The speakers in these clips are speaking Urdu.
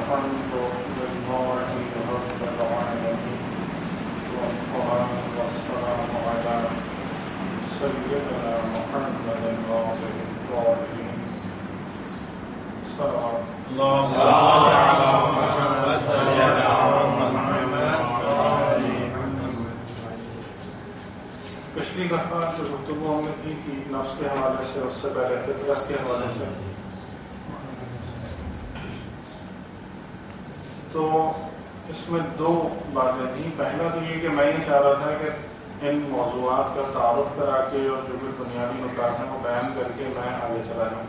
الحمد لله رب العالمين والصلاة والسلام على سيدنا محمد وآله الطاهرين صلوات اللهم صل على محمد وعلى محمد. پچھلی دفعہ جو گفتگو ہم نے کی تھی نفس کے حوالے سے، اس سے پہلے فطرت کے حوالے سے، تو اس میں دو باتیں تھیں. پہلا تو یہ کہ میں یہ چاہ رہا تھا کہ ان موضوعات کا تعارف کرا کے اور جو بھی بنیادی نکات ہیں وہ بیان کر کے میں آگے چلا جاؤں.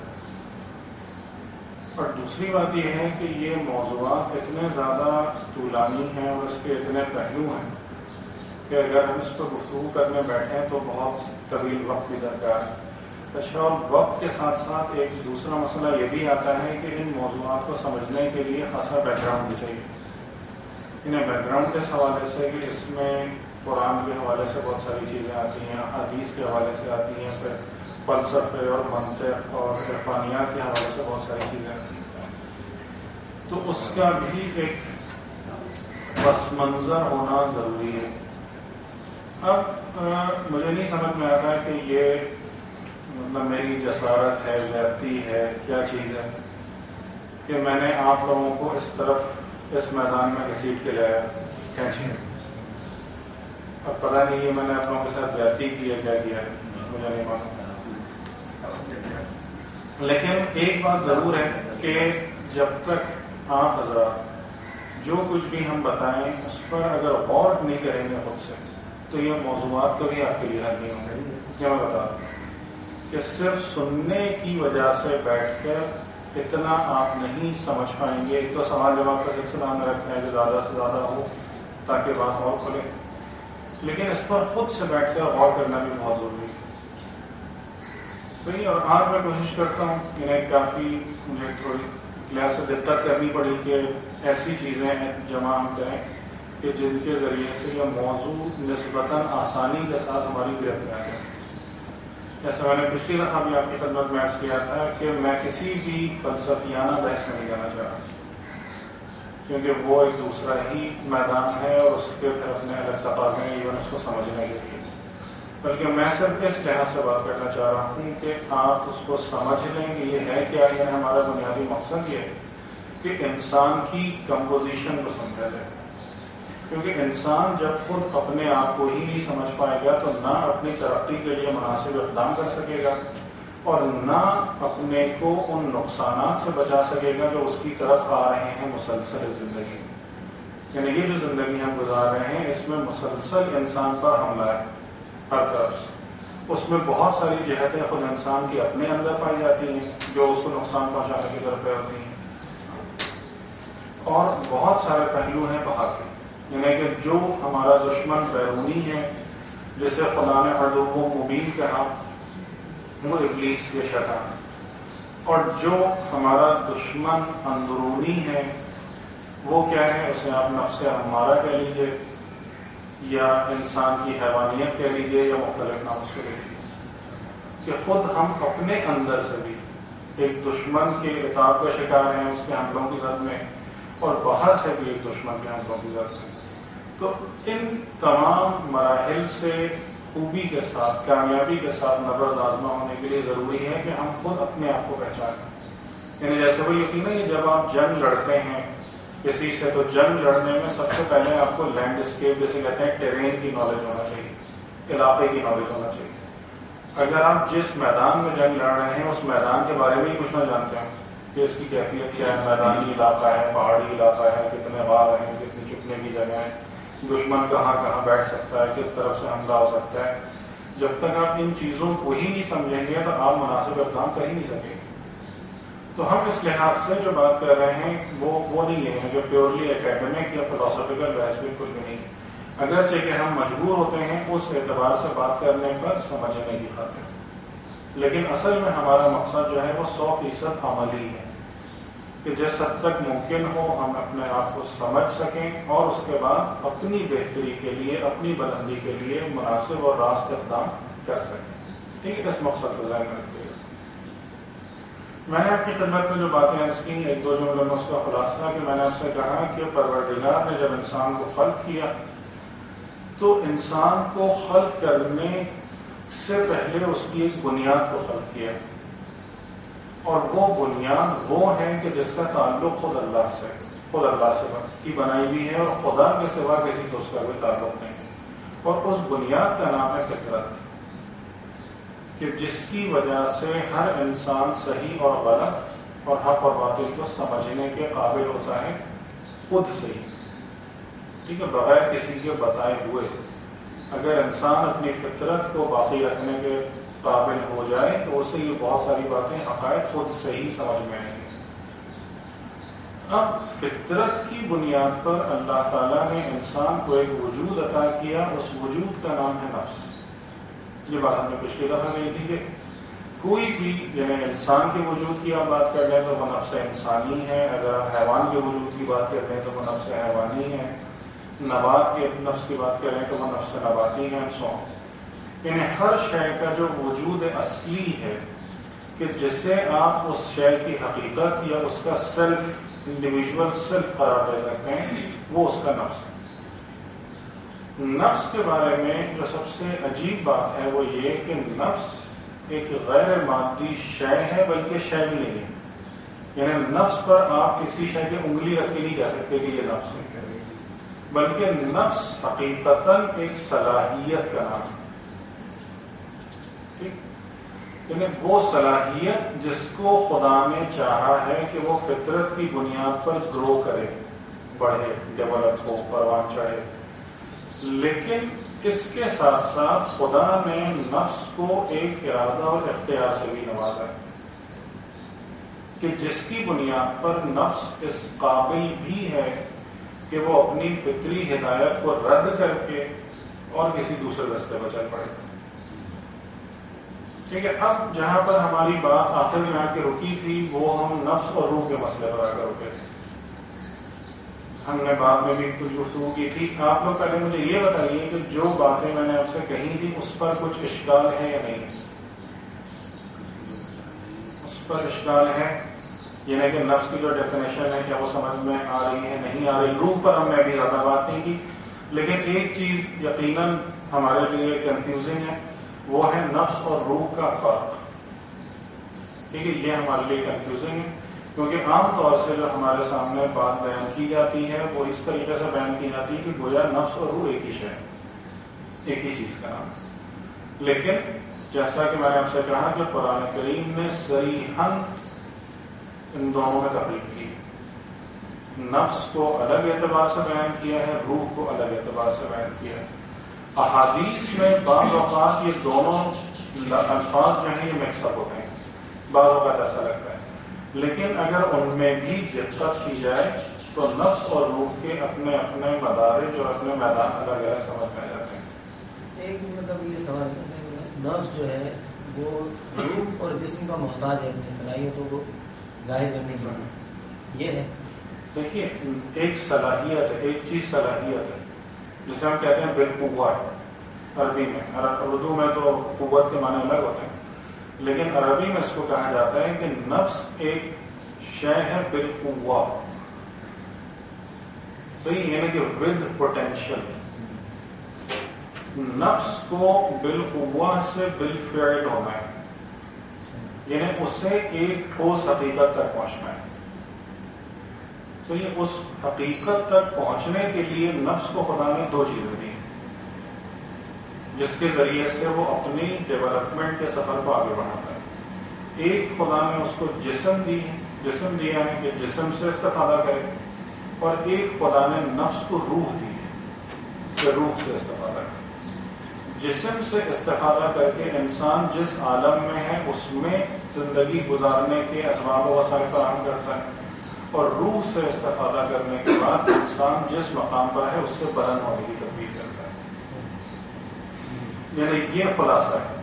اور دوسری بات یہ ہے کہ یہ موضوعات اتنے زیادہ طولانی ہیں اور اس کے اتنے پہلو ہیں کہ اگر ہم اس پر گفتگو کرنے بیٹھیں تو بہت طویل وقت بھی درکار ہے. اچھا، اور وقت کے ساتھ ساتھ ایک دوسرا مسئلہ یہ بھی آتا ہے کہ ان موضوعات کو سمجھنے کے لیے خاصا بیک گراؤنڈ بھی چاہیے. انہیں بیک گراؤنڈ کے حوالے سے کہ اس میں قرآن کے حوالے سے بہت ساری چیزیں آتی ہیں، حدیث کے حوالے سے آتی ہیں، پھر فلسفے اور منطق اور عرفانیات کے حوالے سے بہت ساری چیزیں آتی ہیں. تو اس کا بھی ایک پس منظر ہونا ضروری ہے. اب مجھے نہیں سمجھ میں آتا کہ یہ مطلب میری جسارت ہے، زیادتی ہے، کیا چیز ہے کہ میں نے آپ لوگوں کو اس طرف اس میدان میں گھسیٹ کے لایا کھینچے. اب پتہ نہیں ہے میں نے آپ لوگوں کے ساتھ زیادتی کی ہے، کیا کیا ہے مجھے نہیں معلوم. لیکن ایک بات ضرور ہے کہ جب تک آپ حضرات جو کچھ بھی ہم بتائیں اس پر اگر غور نہیں کریں گے خود سے تو یہ موضوعات کبھی آپ کے لیے حل نہیں ہوں گے. کیا میں بتا دوں کہ صرف سننے کی وجہ سے بیٹھ کر اتنا آپ نہیں سمجھ پائیں گے. ایک تو سوال جواب کا سلسلہ میں رکھتے ہیں کہ زیادہ سے زیادہ ہو تاکہ بات اور کھلے، لیکن اس پر خود سے بیٹھ کر غور کرنا بھی بہت ضروری ہے. صحیح. اور آج میں کوشش کرتا ہوں کافی مجھے تھوڑی لحاظ سے دقت کرنی پڑی کہ ایسی چیزیں جمع ہم کریں کہ جن کے ذریعے سے یہ موضوع نسبتاً آسانی کے ساتھ ہماری گرفت میں آ جائے. جیسے میں نے پچھلی دفعہ بھی آپ کی خدمت میں عرض کیا تھا کہ میں کسی بھی فلسفیانہ بحث میں نہیں جانا چاہ رہا کیونکہ وہ ایک دوسرا ہی میدان ہے اور اس کے پھر اپنے الگ تقاضے ہیں ایون اس کو سمجھنے کے لیے. بلکہ میں صرف اس لحاظ سے بات کرنا چاہ رہا ہوں کہ آپ اس کو سمجھ لیں کہ یہ ہے کیا. یہ ہمارا بنیادی مقصد یہ ہے کہ انسان کی کمپوزیشن کو سمجھا جائے، کیونکہ انسان جب خود اپنے آپ کو ہی نہیں سمجھ پائے گا تو نہ اپنی ترقی کے لیے مناسب اقدام کر سکے گا اور نہ اپنے کو ان نقصانات سے بچا سکے گا جو اس کی طرف آ رہے ہیں مسلسل زندگی. یعنی یہ جو زندگی ہم گزار رہے ہیں اس میں مسلسل انسان پر حملہ ہے ہر طرف سے. اس میں بہت ساری جہتیں خود انسان کی اپنے اندر پائی جاتی ہیں جو اس کو نقصان پہنچانے کی طرف ہوتی ہیں، اور بہت سارے پہلو ہیں باہر کے. یعنی کہ جو ہمارا دشمن بیرونی ہے جسے خدا نے عدو مبین کہا وہ ابلیس یا شیطان، اور جو ہمارا دشمن اندرونی ہے وہ کیا ہے، اسے آپ نفس امارہ کہہ لیجیے یا انسان کی حیوانیت کہہ لیجیے یا مختلف نام اس کو لے لیجیے، کہ خود ہم اپنے اندر سے بھی ایک دشمن کے عتاب کا شکار ہیں اس کے حملوں کی زد میں، اور باہر سے بھی ایک دشمن کے حملوں کی زد میں. تو ان تمام مراحل سے خوبی کے ساتھ کامیابی کے ساتھ نبرد آزما ہونے کے لیے ضروری ہے کہ ہم خود اپنے آپ کو پہچانیں. یعنی جیسے وہ یقین ہے کہ جب آپ جنگ لڑتے ہیں کسی سے تو جنگ لڑنے میں سب سے پہلے آپ کو لینڈ اسکیپ جسے کہتے ہیں ٹیرین کی نالج ہونا چاہیے، علاقے کی نالج ہونا چاہیے. اگر آپ جس میدان میں جنگ لڑ رہے ہیں اس میدان کے بارے میں ہی کچھ نہ جانتے ہیں کہ اس کی کیفیت کیا ہے، میدانی علاقہ ہے، پہاڑی علاقہ ہے، کتنے غار ہیں، کتنی چھپنے کی جگہ ہے، دشمن کہاں کہاں بیٹھ سکتا ہے، کس طرف سے حملہ ہو سکتا ہے، جب تک آپ ان چیزوں کو ہی نہیں سمجھیں گے تو آپ مناسب اقدام کر ہی نہیں سکیں گے. تو ہم اس لحاظ سے جو بات کر رہے ہیں وہ نہیں لیں گے جو پیورلی اکیڈمک یا فلاسفیکل بحث بالکل بھی نہیں. اگرچہ کہ ہم مجبور ہوتے ہیں اس اعتبار سے بات کرنے پر سمجھنے کی خاطر، لیکن اصل میں ہمارا مقصد جو ہے وہ 100% عملی ہے کہ جس حد تک ممکن ہو ہم اپنے آپ کو سمجھ سکیں اور اس کے بعد اپنی بہتری کے لیے، اپنی بلندی کے لیے مناسب اور راست اقدام کر سکیں. ٹھیک ہے، اس مقصد کو ذہن میں رکھیے گا. میں نے آپ کی خدمت میں جو باتیں عرض کی ایک دو جملوں میں اس کا خلاصہ کہ میں نے آپ سے کہا کہ پروردگار نے جب انسان کو خلق کیا تو انسان کو خلق کرنے سے پہلے اس کی ایک بنیاد کو خلق کیا، اور وہ بنیاد وہ ہے کہ جس کا تعلق خود اللہ سے کی بنائی ہوئی ہے، اور خدا کے سوا کسی سے اس کا کوئی تعلق نہیں ہے، اور اس بنیاد کا نام ہے فطرت، کہ جس کی وجہ سے ہر انسان صحیح اور غلط اور حق اور باطل کو سمجھنے کے قابل ہوتا ہے خود سے ہی، ٹھیک ہے، بغیر کسی کے بتائے ہوئے۔ اگر انسان اپنی فطرت کو باقی رکھنے کے قابل ہو جائے تو اسے یہ بہت ساری باتیں حقائق خود سے ہی سمجھ میں آئیں گی۔ اب فطرت کی بنیاد پر اللہ تعالیٰ نے انسان کو ایک وجود عطا کیا، اس وجود کا نام ہے نفس۔ یہ بات ہم نے پچھلی دفعہ کہی تھی کہ کوئی بھی یعنی انسان کے وجود کی آپ بات کر لیں تو وہ نفس انسانی ہے، اگر آپ حیوان کے وجود کی بات کر لیں تو وہ نفس حیوانی ہے، نبات کے نفس کی بات کریں تو وہ نفس نباتی ہے، یعنی ہر شے کا جو وجود اصلی ہے کہ جسے آپ اس شے کی حقیقت یا اس کا سیلف انڈیویژول سیلف قرار دے سکتے ہیں، وہ اس کا نفس ہے۔ نفس کے بارے میں جو سب سے عجیب بات ہے وہ یہ کہ نفس ایک غیر مادی شے ہے، بلکہ شے بھی نہیں ہے، یعنی نفس پر آپ کسی شے کی انگلی رکھ کے نہیں کہہ سکتے کہ یہ نفس ہے، بلکہ نفس حقیقتاً ایک صلاحیت کا نام ہے، ٹھیک، یعنی وہ صلاحیت جس کو خدا نے چاہا ہے کہ وہ فطرت کی بنیاد پر گرو کرے، بڑھے، ڈیولپ ہو، پروان چڑھے، لیکن اس کے ساتھ ساتھ خدا نے نفس کو ایک ارادہ اور اختیار سے بھی نوازا ہے کہ جس کی بنیاد پر نفس اس قابل بھی ہے کہ وہ اپنی فطری ہدایت کو رد کر کے اور کسی دوسرے راستے پر چل پڑے۔ ٹھیک ہے، اب جہاں پر ہماری بات آخر میں آ کے رکی تھی وہ ہم نفس اور روح کے مسئلے پر آ کر رکے تھے، ہم نے بعد میں بھی کچھ گفتگو کی تھی۔ آپ لوگ پہلے مجھے یہ بتائیے کہ جو باتیں میں نے آپ سے کہی تھی اس پر کچھ اشکال ہے یا نہیں؟ اس پر اشکال ہے، یعنی کہ نفس کی جو ڈیفینیشن ہے کیا وہ سمجھ میں آ رہی ہے، نہیں آ رہی؟ روح پر ہم نے ابھی زیادہ بات نہیں کی، لیکن ایک چیز یقیناً ہمارے لیے کنفیوزنگ ہے، وہ ہے نفس اور روح کا فرق۔ ٹھیک ہے، یہ ہمارے لیے کنفیوزنگ ہے، کیونکہ عام طور سے جو ہمارے سامنے بات بیان کی جاتی ہے وہ اس طریقے سے بیان کی جاتی ہے کہ گویا نفس اور روح ایک ہی شے، ایک ہی چیز کا نام ہے، لیکن جیسا کہ میں نے آپ سے کہا کہ قرآن کریم نے صریحاً ان دونوں میں تفریق کی، نفس کو الگ اعتبار سے بیان کیا ہے، روح کو الگ اعتبار سے بیان کیا ہے۔ احادیث میں بعض اوقات یہ دونوں الفاظ جو ہیں یہ مکس اپ ہوتے ہیں، بعض اوقات ایسا لگتا ہے، لیکن اگر ان میں بھی دقت کی جائے تو نفس اور روح کے اپنے اپنے مدارج اور اپنے میدان الگ الگ سمجھ میں آ جاتے ہیں۔ ایک مطلب یہ سوال ہے، نفس جو ہے وہ روح اور جسم کا محتاج ہے اپنی صلاحیتوں کو ظاہر کرنے کے لیے، یہ ہے۔ دیکھیے، ایک صلاحیت ہے، ایک چیز صلاحیت ہے جسے ہم کہتے ہیں بالقوت عربی میں، اردو میں تو قوت کے معنی الگ ہوتے ہیں، لیکن عربی میں اس کو کہا جاتا ہے کہ نفس ایک شے ہے بالقوت، صحیح، یعنی کہ ود پوٹینشل، نفس کو بالقوت سے بالفعل ہونا ہے، یعنی اسے ایک ٹھوس حقیقت تک پہنچنا ہے، تو یہ اس حقیقت تک پہنچنے کے لیے نفس کو خدا نے دو چیزیں دی جس کے ذریعے سے وہ اپنی ڈیولپمنٹ کے سفر کو آگے بڑھاتا ہے۔ ایک خدا نے اس کو جسم دیا ہے کہ جسم سے استفادہ کرے، اور ایک خدا نے نفس کو روح دی ہے کہ روح سے استفادہ کرے۔ جسم سے استفادہ کر کے انسان جس عالم میں ہے اس میں زندگی گزارنے کے اسباب و وسائل فراہم کرتا ہے، اور روح سے استفادہ کرنے کے بعد انسان جس مقام پر ہے اس سے بلند ہونے کی تدبیر کرتا ہے۔ یعنی یہ خلاصہ ہے،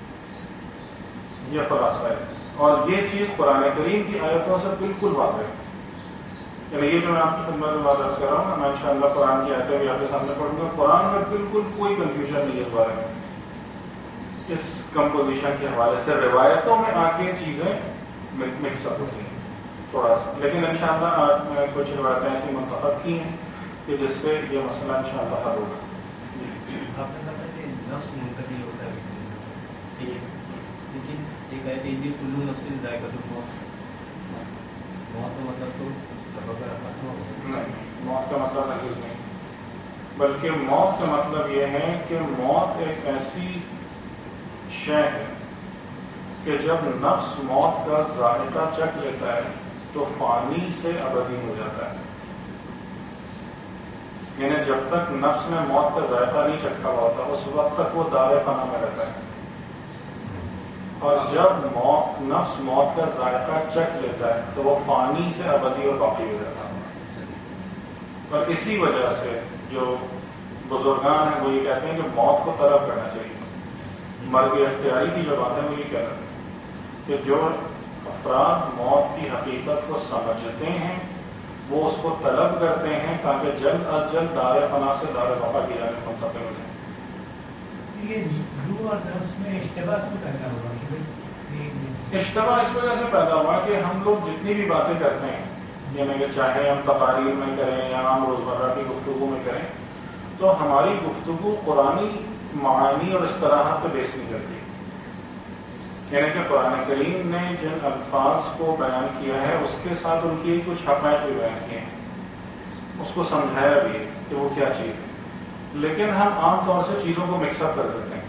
یہ خلاصہ ہے، اور یہ چیز قرآن کریم کی آیتوں سے بالکل واضح ہے۔ یعنی یہ جو میں آپ کی خدمت میں بات کر رہا ہوں، میں انشاءاللہ قرآن کی آیتیں بھی آپ کے سامنے پڑھوں گا، قرآن میں بالکل کوئی کنفیوژن نہیں اس بارے میں، اس کمپوزیشن کے حوالے سے۔ روایتوں میں آ کے چیزیں مکس اپ ہوتی ہیں تھوڑا سا. لیکن انشاءاللہ کچھ روایتیں ایسی منتخب کی ہیں کہ جس سے یہ مسئلہ انشاءاللہ حل ہوگا. آپ نے کہا کہ نفس منتقل ہوتا ہے لیکن ایک آیت ہے کلو نفس ذائقۃ الموت. موت کا مطلب تو سبب رحمت نہیں, موت کا مطلب ہرگز نہیں, بلکہ موت کا مطلب یہ ہے کہ موت ایک ایسی شے ہے کہ جب نفس موت کا ذائقہ چکھ لیتا ہے تو فانی سے ابدی ہو جاتا ہے. یعنی جب تک نفس نے موت کا ذائقہ نہیں چکھا ہوا ہوتا اس وقت تک وہ دار فنا میں رہتا ہے, اور جب نفس موت کا ذائقہ چکھ لیتا ہے تو وہ فانی سے ابدی اور باقی ہو جاتا ہے. اور اسی وجہ سے جو بزرگان ہیں وہ یہ کہتے ہیں کہ موت کو طلب کرنا چاہیے. مرگ اختیاری کی جو بات ہے وہ یہ کہہ رہے ہیں کہ جو افراد موت کی حقیقت کو سمجھتے ہیں وہ اس کو طلب کرتے ہیں تاکہ جلد از جلد دار فنا سے دار بقا کی جانب منتقل ہو جائیں. یہ روح اور نفس میں اشتباہ کیوں پیدا ہوا؟ اشتباہ اس وجہ سے پیدا ہوا کہ ہم لوگ جتنی بھی باتیں کرتے ہیں, یعنی کہ چاہے ہم تقاریر میں کریں یا ہم روزمرہ کی گفتگو میں کریں, تو ہماری گفتگو قرآنی معانی اور اصطلاحات پہ بیس نہیں کرتی. یعنی کہ قرآن کریم نے جن الفاظ کو بیان کیا ہے اس کے ساتھ ان کی کچھ حقائق بھی بیان کیے ہیں, اس کو سمجھایا بھی ہے کہ وہ کیا چیز ہے. لیکن ہم عام طور سے چیزوں کو مکس اپ کر دیتے ہیں.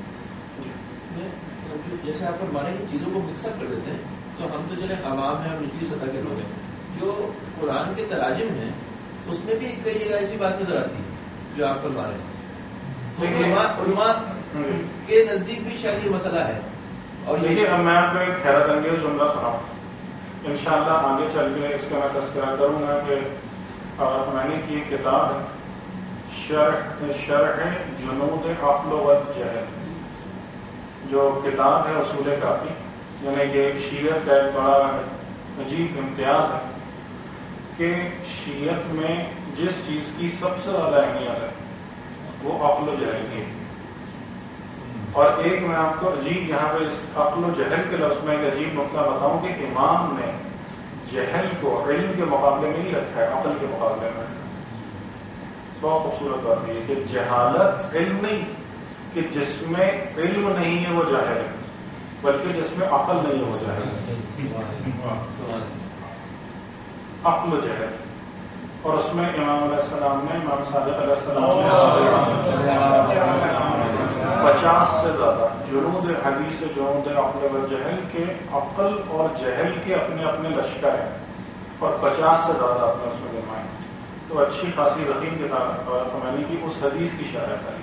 جیسے آپ فرما رہے ہیں کہ چیزوں کو مکس اپ کر دیتے ہیں, تو ہم تو چلے عوام ہیں اور نچلی سطح کے لوگ ہیں. جو قرآن کے تراجم ہیں اس میں بھی کئی جگہ ایسی بات نظر آتی ہے جو آپ فرما رہے ہیں. تو علماء کے نزدیک بھی شاید یہ مسئلہ ہے. اور دیکھیے اب میں آپ کو ایک حیرت انگیز جملہ سناؤں, انشاءاللہ آگے چل کے اس کا میں تذکرہ کروں گا کہ میں نے کی ایک کتاب ہے شرح جنود عقل و جہل, جو کتاب ہے اصول کافی, یعنی کہ ایک شیعت کا ایک بڑا عجیب امتیاز ہے کہ شیعت میں جس چیز کی سب سے زیادہ اہمیت ہے وہ عقل و جہل کی ہے. اور ایک میں آپ کو عجیب یہاں پہ اس عقل و جہل کے لفظ میں ایک عجیب نقطہ بتاؤں کہ امام نے جہل کو علم کے مقابلے میں نہیں رکھا ہے, عقل کے مقابلے میں. بہت خوبصورت بات یہ کہ جہالت علم نہیں, کہ جس میں علم نہیں ہے وہ جاہل ہے, بلکہ جس میں عقل نہیں ہے وہ جاہل. عقل و جہل. اور اس میں امام علیہ السلام نے, امام صادق علیہ السلام نے 50 سے زیادہ جنود حدیث جنود عقل و جہل کے, عقل اور جہل کے اپنے اپنے لشکر ہیں, اور 50 سے زیادہ اپنے اس میں گرمائے. تو اچھی خاصی ضخیم کتاب میں نے کی اس حدیث کی شرح کری.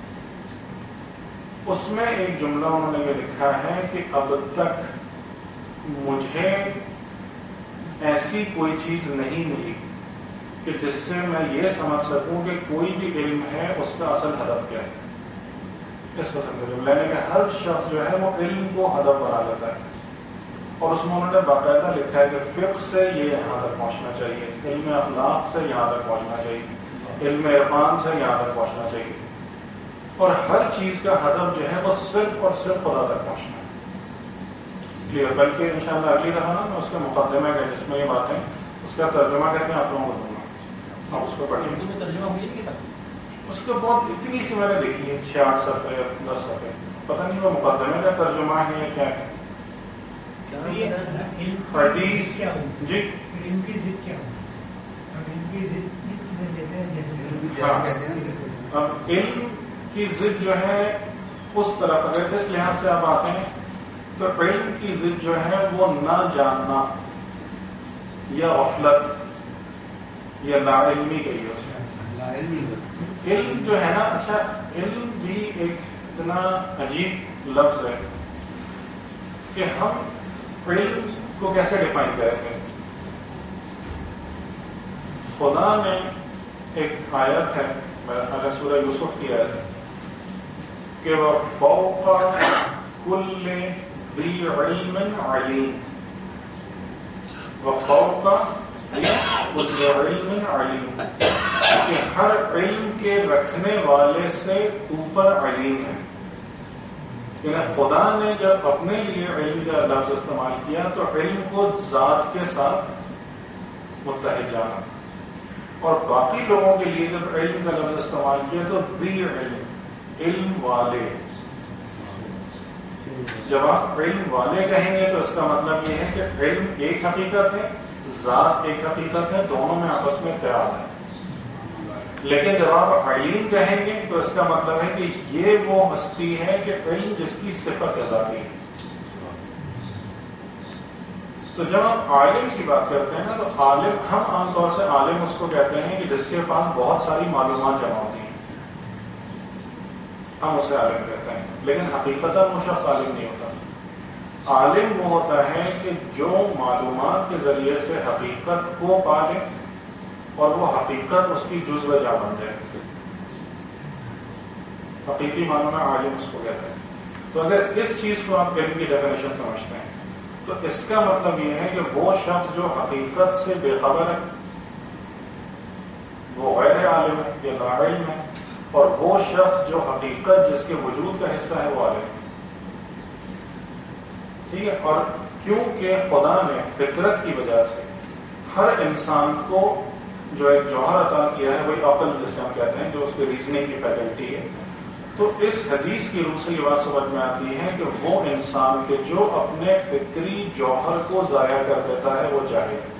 اس میں ایک جملہ انہوں نے یہ لکھا ہے کہ اب تک مجھے ایسی کوئی چیز نہیں ملی کہ جس سے میں یہ سمجھ سکوں کہ کوئی بھی علم ہے اس کا اصل ہدف کیا ہے. اس قسم کا جملہ ہے کہ ہر شخص جو ہے وہ علم کو ہدف بنا لیتا ہے, اور اس میں انہوں نے باقاعدہ لکھا ہے کہ فقہ سے یہ یہاں تک پہنچنا چاہیے, علم اخلاق سے یہاں تک پہنچنا چاہیے, علم عرفان سے یہاں تک پہنچنا چاہیے, اور ہر چیز کا ہدف جو ہے وہ صرف اور صرف خدا تک پہنچنا ہے. بلکہ انشاءاللہ اگلی دفعہ نا میں اس کے مقدمے کا جس میں یہ باتیں اس کا ترجمہ کر کے آپ لوگوں کو دوں گا, آپ اس کو پڑھیں. اردو میں ترجمہ ہوئی ہے کتاب؟ اس کو بہت اتنی سی میں نے دیکھی ہے 6-8 صفحے 10 صفحے, پتہ نہیں وہ مقدمے کا ترجمہ ہے یا کیا ہے. حدیث جی علم کی ضد کیا ہو؟ علم کی ضد اس میں لیتے ہیں. اب علم کی ضد جو ہے اس طرف اگر اس لحاظ سے آپ آتے ہیں تو علم کی ضد جو ہے وہ نہ جاننا یا غفلت یا لا علمی کہی ہے. علم جو ہے نا, اچھا علم بھی ایک اتنا عجیب لفظ ہے کہ ہم علم کو کیسے ڈیفائن کریں گے. خدا نے ایک آیت ہے سورہ یوسف کی آیت ہے کہ وہ فوق کل ذی علم علیم, وہ فوق کل علم علیم, کہ ہر علم کے رکھنے والے سے اوپر علیم ہے. یعنی خدا نے جب اپنے لیے علم کا لفظ استعمال کیا تو علم کو ذات کے ساتھ متحد جانا، اور باقی لوگوں کے لیے جب علم کا لفظ استعمال کیا تو ذی علم، علم والے. جب آپ علم والے کہیں گے تو اس کا مطلب یہ ہے کہ علم ایک حقیقت ہے، ذات ایک حقیقت ہے، دونوں میں آپس میں پیار ہے. لیکن جب آپ علیم کہیں گے تو اس کا مطلب ہے کہ یہ وہ ہستی ہے کہ علم جس کی صفت ذاتی ہے. تو جب آپ عالم کی بات کرتے ہیں نا تو عالم، ہم عام طور سے عالم اس کو کہتے ہیں کہ جس کے پاس بہت ساری معلومات جمع ہوتی ہیں، ہم اسے عالم کہتے ہیں. لیکن حقیقتاً وہ شخص عالم نہیں ہوتا. عالم وہ ہوتا ہے کہ جو معلومات کے ذریعے سے حقیقت کو پالے اور وہ حقیقت اس کی جزو جا بن جائے. حقیقی معنوں میں عالم اس کو کہتے ہیں. تو اگر اس چیز کو آپ علم کی ڈیفینیشن سمجھتے ہیں تو اس کا مطلب یہ ہے کہ وہ شخص جو حقیقت سے بے خبر ہے وہ غیر عالم ہے یا لا علم ہے، اور وہ شخص جو حقیقت جس کے وجود کا حصہ ہے وہ عالم ہے. ٹھیک ہے. اور کیونکہ خدا نے فطرت کی وجہ سے ہر انسان کو جو ایک جوہر عطا کیا ہے وہی عقل جسے ہم کہتے ہیں، جو اس کے ریزننگ کی فیکلٹی ہے، تو اس حدیث کی روح سے یہ بات سمجھ میں آتی ہے کہ وہ انسان کے جو اپنے فطری جوہر کو ضائع کر دیتا ہے وہ جاہل ہے.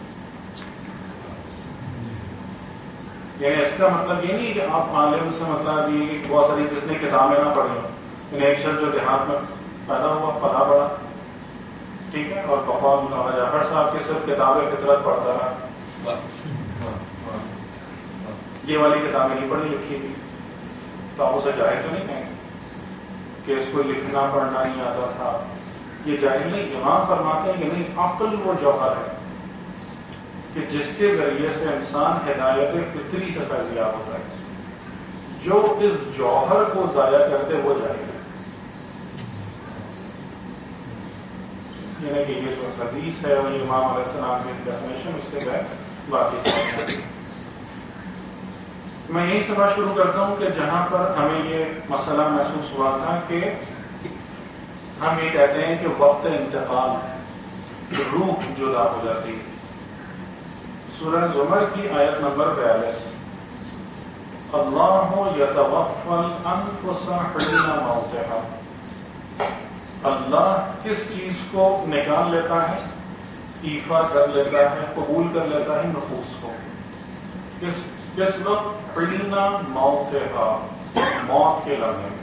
یعنی اس کا مطلب یہ نہیں کہ آپ عالم سے مطلب یہ کہ بہت ساری جس نے کتابیں نہ پڑھی، یعنی ایک شخص جو دیہات میں پیدا ہوا پلا پڑا، ٹھیک ہے، اور بقول مولانا جعفر صاحب کے صرف کتاب فطرت پڑھتا رہا، یہ والی کتابیں نہیں پڑھی لکھی تھی، تو آپ اسے جاہل تو نہیں کہیں گے کہ اس کو لکھنا پڑھنا نہیں آتا تھا. یہ جاہل نہیں. امام فرماتے ہیں کہ نہیں، عقل وہ جوہر ہے کہ جس کے ذریعے سے انسان ہدایت فطری سے فیضیاب ہوتا ہے. جو اس جوہر کو ضائع کرتے وہ جاہل ہے. یعنی کہ یہ جو حدیث ہے اور امام علیہ السلام کی ڈیفینیشن اس کے بعد باقی سمجھتے ہیں. میں یہی سبق شروع کرتا ہوں کہ جہاں پر ہمیں یہ مسئلہ محسوس ہوا تھا کہ ہم یہ کہتے ہیں کہ وقت انتقال روح جدا ہو جاتی ہے. سورہ زمر کی آیت نمبر 42، اللہ یتوفی الانفس حین موتها، اللہ کس چیز کو نکال لیتا ہے، ایفا کر لیتا ہے، قبول کر لیتا ہے نفوس کو. کس وقت؟ حین موتها، موت کے لمحے میں.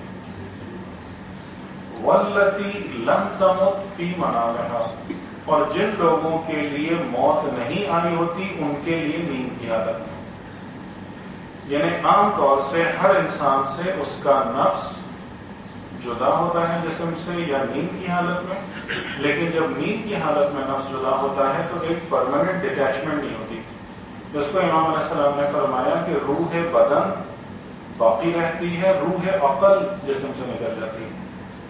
واللتی لم تمت فی منامها، اور جن لوگوں کے لیے موت نہیں آئی ہوتی ان کے لیے نیند کی حالت میں. یعنی عام طور سے ہر انسان سے اس کا نفس جدا ہوتا ہے جسم سے یا نیند کی حالت میں، لیکن جب نیند کی حالت میں نفس جدا ہوتا ہے تو ایک پرماننٹ ڈیٹیچمنٹ نہیں ہوتی، جس کو امام علیہ السلام نے فرمایا کہ روح بدن باقی رہتی ہے، روح عقل جسم سے نکل جاتی ہے.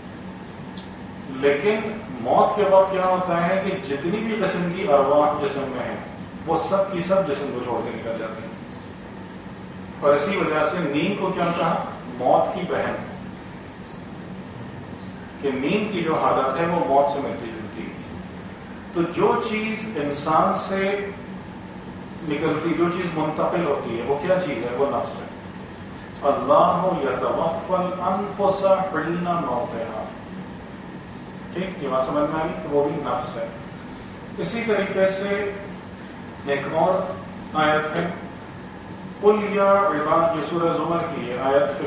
لیکن موت کے وقت کیا ہوتا ہے کہ جتنی بھی قسم کی ارواح جسم میں ہیں وہ سب کی سب جسم کو چھوڑ کے نکل جاتی ہیں. اور اسی وجہ سے نیند کو کیا کہا؟ موت کی بہن، کہ نیند کی جو حالت ہے وہ موت سے ملتی جلتی ہے. تو جو چیز انسان سے نکلتی، جو چیز منتقل ہوتی ہے وہ کیا چیز ہے؟ وہ نفس ہے. اللہ یتوفی الانفس حین موتها. ٹھیک، یہ بات سمجھ میں آئی کہ وہ بھی نفس ہے. اسی طریقے سے ایک اور آیت ہے، قل یا عباد، یہ سورہ زمر کی ہے، آیت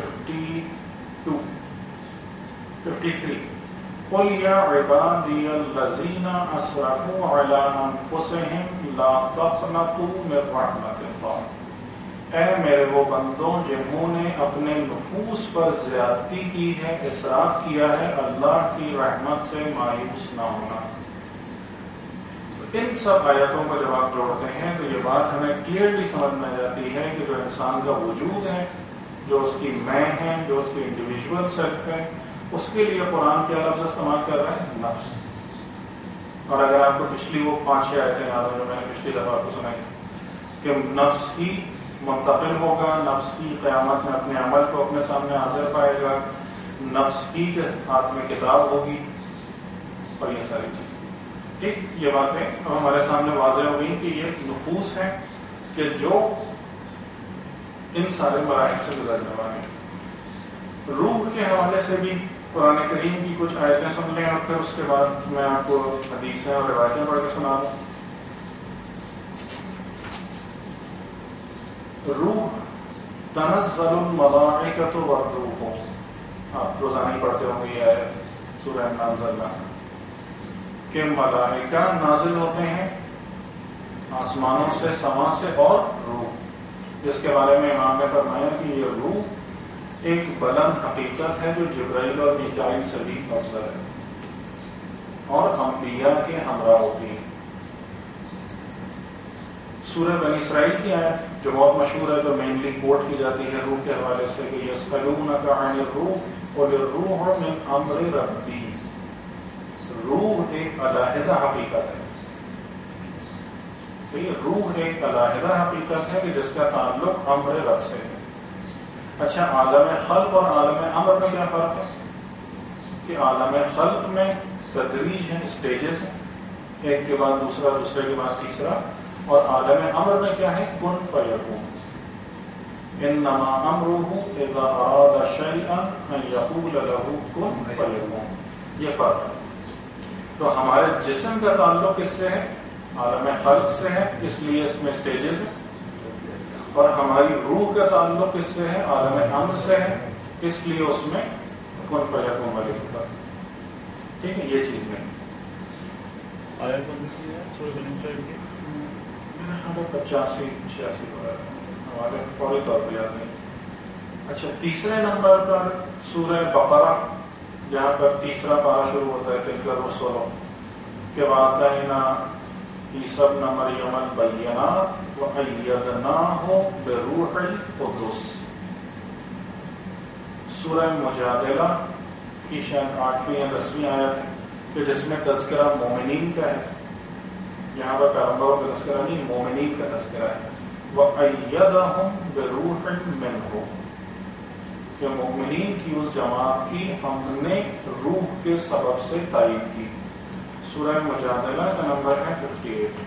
53، قل یا عبادی الذین اسرفوا علی انفسهم لا تقنطوا من رحمت اللہ. اے میرے وہ بندوں جنہوں نے اپنے نفوس پر زیادتی کی ہے، اسراف کیا ہے، اللہ کی رحمت سے مایوس نہ ہونا. ان سب آیتوں کو جب آپ جوڑتے ہیں تو یہ بات ہمیں کلیئرلی سمجھ میں جاتی ہے کہ جو انسان کا وجود ہے، جو اس کی میں ہے، جو اس کی انڈیویجول سیلف ہے، اس کے لیے قرآن کیا لفظ استعمال کر رہا ہے؟ نفس. اور اگر آپ کو پچھلی وہ 5-6 آیتیں یاد ہو جو میں نے پچھلی دفعہ آپ کو سنائی کہ نفس ہی منتقل ہوگا، نفس کی قیامت میں اپنے عمل کو اپنے سامنے حاضر پائے گا، نفس ہی کے ہاتھ میں کتاب ہوگی اور یہ ساری چیزیں. ٹھیک، یہ باتیں ہمارے سامنے واضح ہو گئی کہ یہ نفوس ہیں کہ جو ان سارے مراحل سے گزرنے والے ہیں. روح کے حوالے سے بھی قرآن کریم کی کچھ آیتیں سن لیں اور پھر اس کے بعد میں آپ کو حدیثیں اور روایتیں پڑھ کے سنا دوں. روح تنزل الملائکۃ والروح، آپ روزانہ ہی پڑھتے ہوں گے یہ آیت سورہ انزلنا کہ ملائکہ نازل ہوتے ہیں آسمانوں سے، سما سے، اور روح، جس کے بارے میں امام نے فرمایا کہ یہ روح ایک بلند حقیقت ہے جو جبرائیل اور میکائیل سے بھی افضل ہے اور انبیاء کے ہمراہ ہوتی ہے. سورہ بنی اسرائیل کی آیت جو بہت مشہور ہے، جو مینلی کوٹ کی جاتی ہے روح کے حوالے سے کہ یسألونک عن الروح قل الروح من امر ربی. روح ایک علیحدہ حقیقت ہے، صحیح، روح ایک علیحدہ حقیقت ہے کہ جس کا تعلق امر رب سے ہے. اچھا، عالم خلق اور عالم امر میں کیا فرق ہے؟ کہ عالم خلق میں تدریج ہے، اسٹیجز ہیں، ایک کے بعد دوسرا، دوسرے کے بعد تیسرا، اور عالم امر میں کیا ہے؟ کن فیکون. انما امرہ اذا اراد شیئا ان یقول له کن فیکون. یہ فرق ہے. تو ہمارے جسم کا تعلق کس سے ہے؟ عالم خلق سے ہے، اس لیے اس میں اسٹیجز ہیں. اور ہماری روح کا تعلق کس سے ہے؟ عالم امر سے ہے، اس لیے اس میں کن فیکون والی صفت. ٹھیک ہے، یہ چیز نہیں. آیت کون سی ہے سورہ بنی اسرائیل کی؟ 85-86 ہمارے فوری طور پہ یاد نہیں. اچھا، تیسرے نمبر پر سورہ بقرہ، جہاں پر تیسرا پارہ شروع ہوتا ہے تلک الرسل کہ وآتینا عیسی ابن مریم البینات وأیدناہ بروح القدس. سورہ مجادلہ کی شاید 8ویں یا 10ویں آیت ہے کہ جس میں تذکرہ مومنین کا ہے. یہاں پر پیغمبروں کا تذکرہ نہیں، مومنین کا تذکرہ ہے. وَأَيَّدَهُمْ بِرُوحٍ مِّنْهُ کہ مومنین کی اس جماعت کی ہم نے روح کے سبب سے تائید کی. سورہ مجادلہ کا نمبر ہے 58.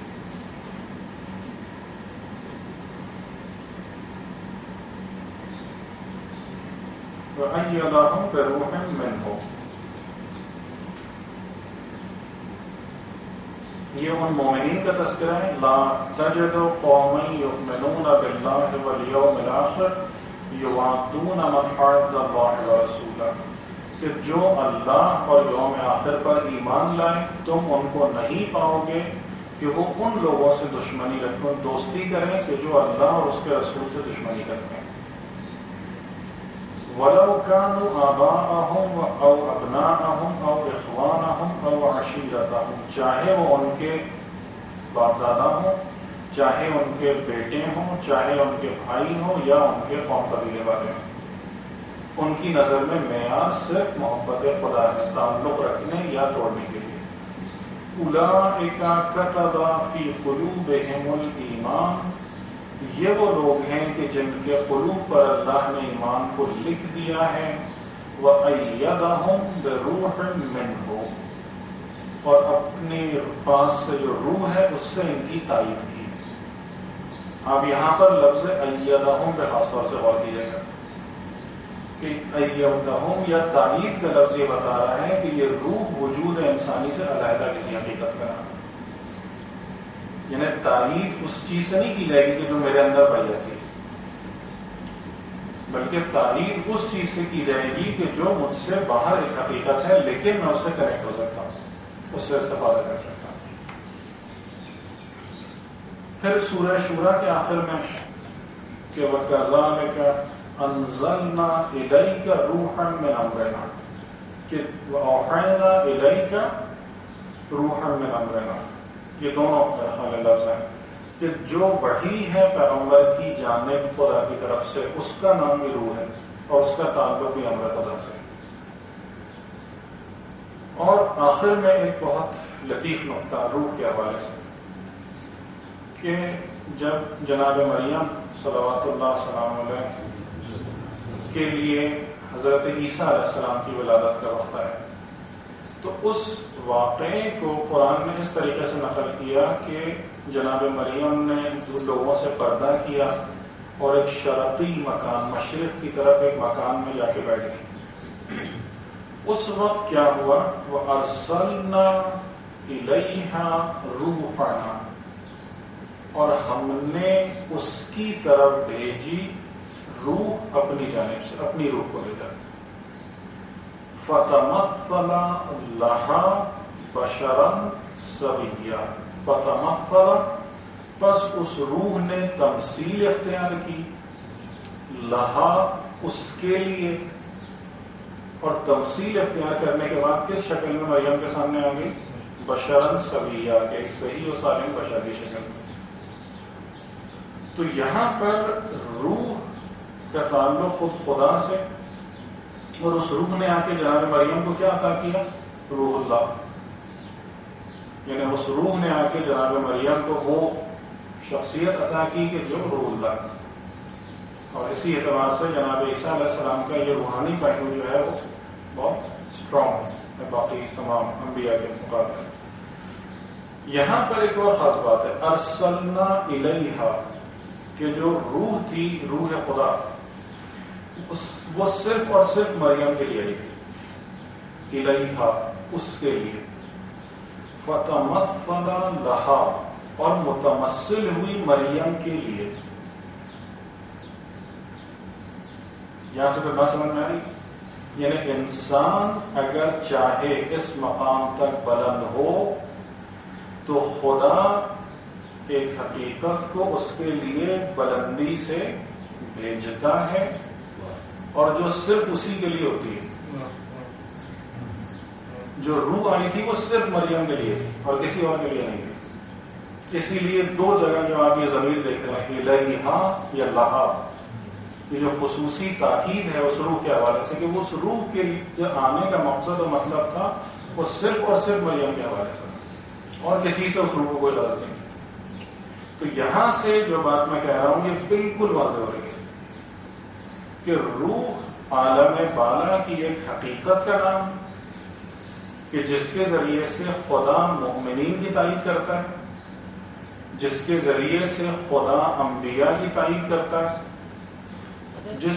وَأَيَّدَهُمْ بِرُوحٍ مِّنْهُ. یہ ان مومنین کا تذکرہ ہے. لا تجد قوما یؤمنون باللہ والیوم الآخر یوادون من حاد اللہ ورسولہ کہ جو اللہ اور یوم آخر پر ایمان لائیں تم ان کو نہیں پاؤ گے کہ وہ ان لوگوں سے دشمنی رکھیں، دوستی کریں کہ جو اللہ اور اس کے رسول سے دشمنی کرتے ہیں. وَلَوْ كَانُوا آبَاءَهُمْ أَوْ أَبْنَاءَهُمْ أَوْ إِخْوَانَهُمْ أَوْ عَشِيرَتَهُمْ، چاہے وہ ان کے باپ دادا ہوں، چاہے ان کے بیٹے ہوں، چاہے ان کے بھائی ہوں، یا ان کے قوم قبیلے والے ہوں. ان کی نظر میں معیار صرف محبت خدا ہے، تعلق رکھنے یا توڑنے کے لیے. أُولَٰئِكَ كَتَبَ فِي قُلُوبِهِمُ الْإِيمَانَ، یہ وہ لوگ ہیں کہ جن کے قلوب پر اللہ نے ایمان کو لکھ دیا ہے. وَأَيَّدَهُمْ بِرُوحٍ مِّنْهُ، اور اپنے پاس سے جو روح ہے اس سے ان کی تائید کی. اب یہاں پر لفظ ایدہم پہ خاص طور سے غور کیجیے گا کہ ایدہم یا تائید کا لفظ یہ بتا رہا ہے کہ یہ روح وجود انسانی سے علیحدہ کسی حقیقت کا نام، یعنی تائید اس چیز سے نہیں کی جائے گی کہ جو میرے اندر پائی جاتی ہے، بلکہ تائید اس چیز سے کی جائے گی کہ جو مجھ سے باہر ایک حقیقت ہے لیکن میں اس سے کنیکٹ ہو سکتا ہوں، اس سے استفادہ کر سکتا ہوں. پھر سورہ شورى کے آخر میں کہ وَكَذَلِكَ أَنزَلْنَا إِلَيْكَ رُوحًا مِّنْ أَمْرِنَا کہ وَأَوْحَيْنَا إِلَيْكَ رُوحًا مِّنْ أَمْرِنَا، یہ دونوں لفظ ہیں کہ جو وحی ہے پیغمبر کی جانب خدا کی طرف سے اس کا نام بھی روح ہے اور اس کا تعلق بھی امر خدا سے. اور آخر میں ایک بہت لطیف نقطہ روح کے حوالے سے کہ جب جناب مریم صلوات اللہ سلام علیہ کے لیے حضرت عیسیٰ علیہ السلام کی ولادت کا وقت آیا، تو اس واقعے کو قرآن نے اس طریقے سے نقل کیا کہ جناب مریم نے لوگوں سے پردہ کیا اور ایک شرقی مکان، مشرق کی طرف ایک مکان میں جا کے بیٹھ گئی۔ اس وقت کیا ہوا؟ وَأَرْسَلْنَا إِلَيْهَا رُوحَنَا، اور ہم نے اس کی طرف بھیجی روح اپنی جانب سے، اپنی روح کو لے کر۔ فَتَمَثَّلَ لَهَا بَشَرًا سَوِيًّا، فَتَمَثَّلَ، پس اس روح نے تمثیل اختیار کی، لہا اس کے لیے، اور تمثیل اختیار کرنے کے بعد کس شکل میں مریم کے سامنے آ گئی؟ بشرن سویہ، کہ ایک صحیح و سالم بشر کی شکل میں۔ تو یہاں پر روح کا تعلق خود خدا سے، اور اس روح نے آ کے جناب مریم کو کیا عطا کیا؟ روح اللہ، یعنی اس روح نے آ کے جناب مریم کو وہ شخصیت عطا کی کہ جو روح اللہ، اور اسی اعتبار سے جناب عیسیٰ علیہ السلام کا یہ روحانی پہلو جو ہے وہ بہت اسٹرانگ ہے باقی تمام انبیاء کے مقابلے۔ یہاں پر ایک اور خاص بات ہے، ارسلنا الیہا، کہ جو روح تھی، روح خدا، وہ صرف اور صرف مریم کے لیے آئی تھی، الیہا، اس کے لیے۔ فتمثل لہا، اور متمثل ہوئی مریم کے لیے۔ یہاں سے کوئی بات سمجھ میں آ رہی؟ یعنی انسان اگر چاہے اس مقام تک بلند ہو تو خدا ایک حقیقت کو اس کے لیے بلندی سے بھیجتا ہے، اور جو صرف اسی کے لیے ہوتی ہے۔ جو روح آئی تھی وہ صرف مریم کے لیے تھی اور کسی اور کے لیے نہیں تھی۔ اسی لیے دو جگہ جو آپ یہ ضمیر دیکھ رہے ہیں، الیہا یا لہا، یہ جو خصوصی تاکید ہے اس روح کے حوالے سے کہ اس روح کے جو آنے کا مقصد و مطلب تھا وہ صرف اور صرف مریم کے حوالے سے، اور کسی سے اس روح کو کوئی لازم نہیں۔ تو یہاں سے جو بات میں کہہ رہا ہوں یہ بالکل واضح ہو رہی ہے کہ روح عالم بالا کی ایک حقیقت کا نام، کہ جس کے ذریعے سے خدا مؤمنین کی تائید کرتا ہے، جس کے ذریعے سے خدا انبیاء کی تائید کرتا ہے، جس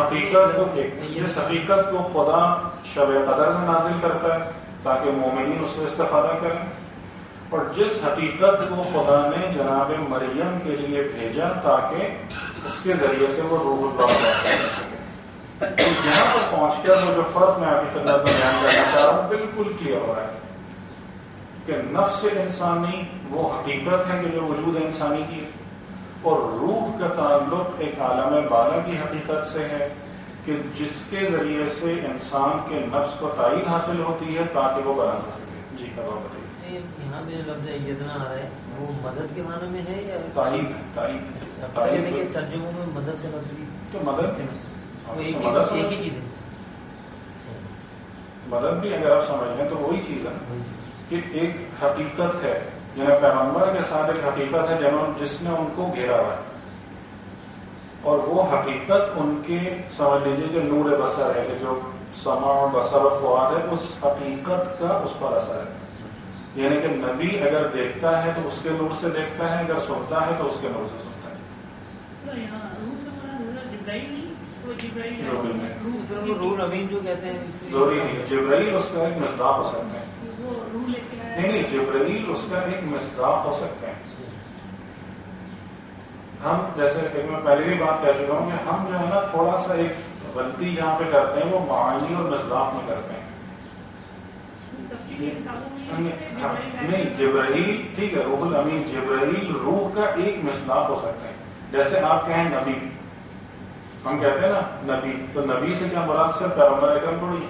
حقیقت کو خدا شب قدر میں نازل کرتا ہے تاکہ مومنین اس سے استفادہ کریں، اور جس حقیقت کو خدا نے جناب مریم کے لیے بھیجا تاکہ اس کے ذریعے سے وہ روح اللہ کر سکے۔ تو یہاں پر پہنچ کر وہ جو فرق میں آپ کی خدمت میں بیان کرنا چاہ رہا ہوں بالکل کلیئر ہو رہا ہے کہ نفس انسانی وہ حقیقت ہے کہ جو وجود انسانی کی، اور روح کا تعلق ایک عالم بالا کی حقیقت سے ہے کہ جس کے ذریعے سے انسان کے نفس کو تائید حاصل ہوتی ہے تاکہ وہ بلند ہو سکے۔ جی کیا بات ہے؟ یہاں پہ لفظ ایدنا آ رہا ہے وہ مدد کے معنی میں ہے یا تائید؟ ترجموں میں مدد کا لفظ بھی تو مدد ایک ہی چیز ہے۔ مدد بھی اگر آپ سمجھ لیں تو وہی چیز ہے کہ ایک حقیقت ہے، یعنی پیغمبر کے ساتھ ایک حقیقت ہے جس نے ان کو گھیرا ہوا ہے، اور وہ حقیقت ان کے سمجھ لیجیے کہ نور بصر ہے کہ جو سمع و بصر و فؤاد ہے، اس حقیقت کا اس پر اثر ہے۔ یعنی کہ نبی اگر دیکھتا ہے تو اس کے نور سے دیکھتا ہے، اگر سنتا ہے تو اس کے نور سے سنتا ہے۔ روح امین جو کہتے ہیں ضروری نہیں، جبرائیل اس کا ایک مصداق ہو سکتا ہے۔ نہیں، جبرائیل اس کا ایک مصداق ہو سکتا ہے۔ ہم جیسے میں پہلے بھی بات کہہ چکا ہوں کہ ہم جو ہے نا تھوڑا سا ایک غلطی جہاں پہ کرتے ہیں وہ معانی اور مصداق میں کرتے ہیں۔ نہیں، جبرائیل ٹھیک ہے، روح الامین جبرائیل روح کا ایک مصداق ہو سکتے ہیں۔ جیسے آپ کہیں نبی، ہم کہتے ہیں نا نبی، تو نبی سے کیا مراد صرف پیغمبر اکرم تھوڑی،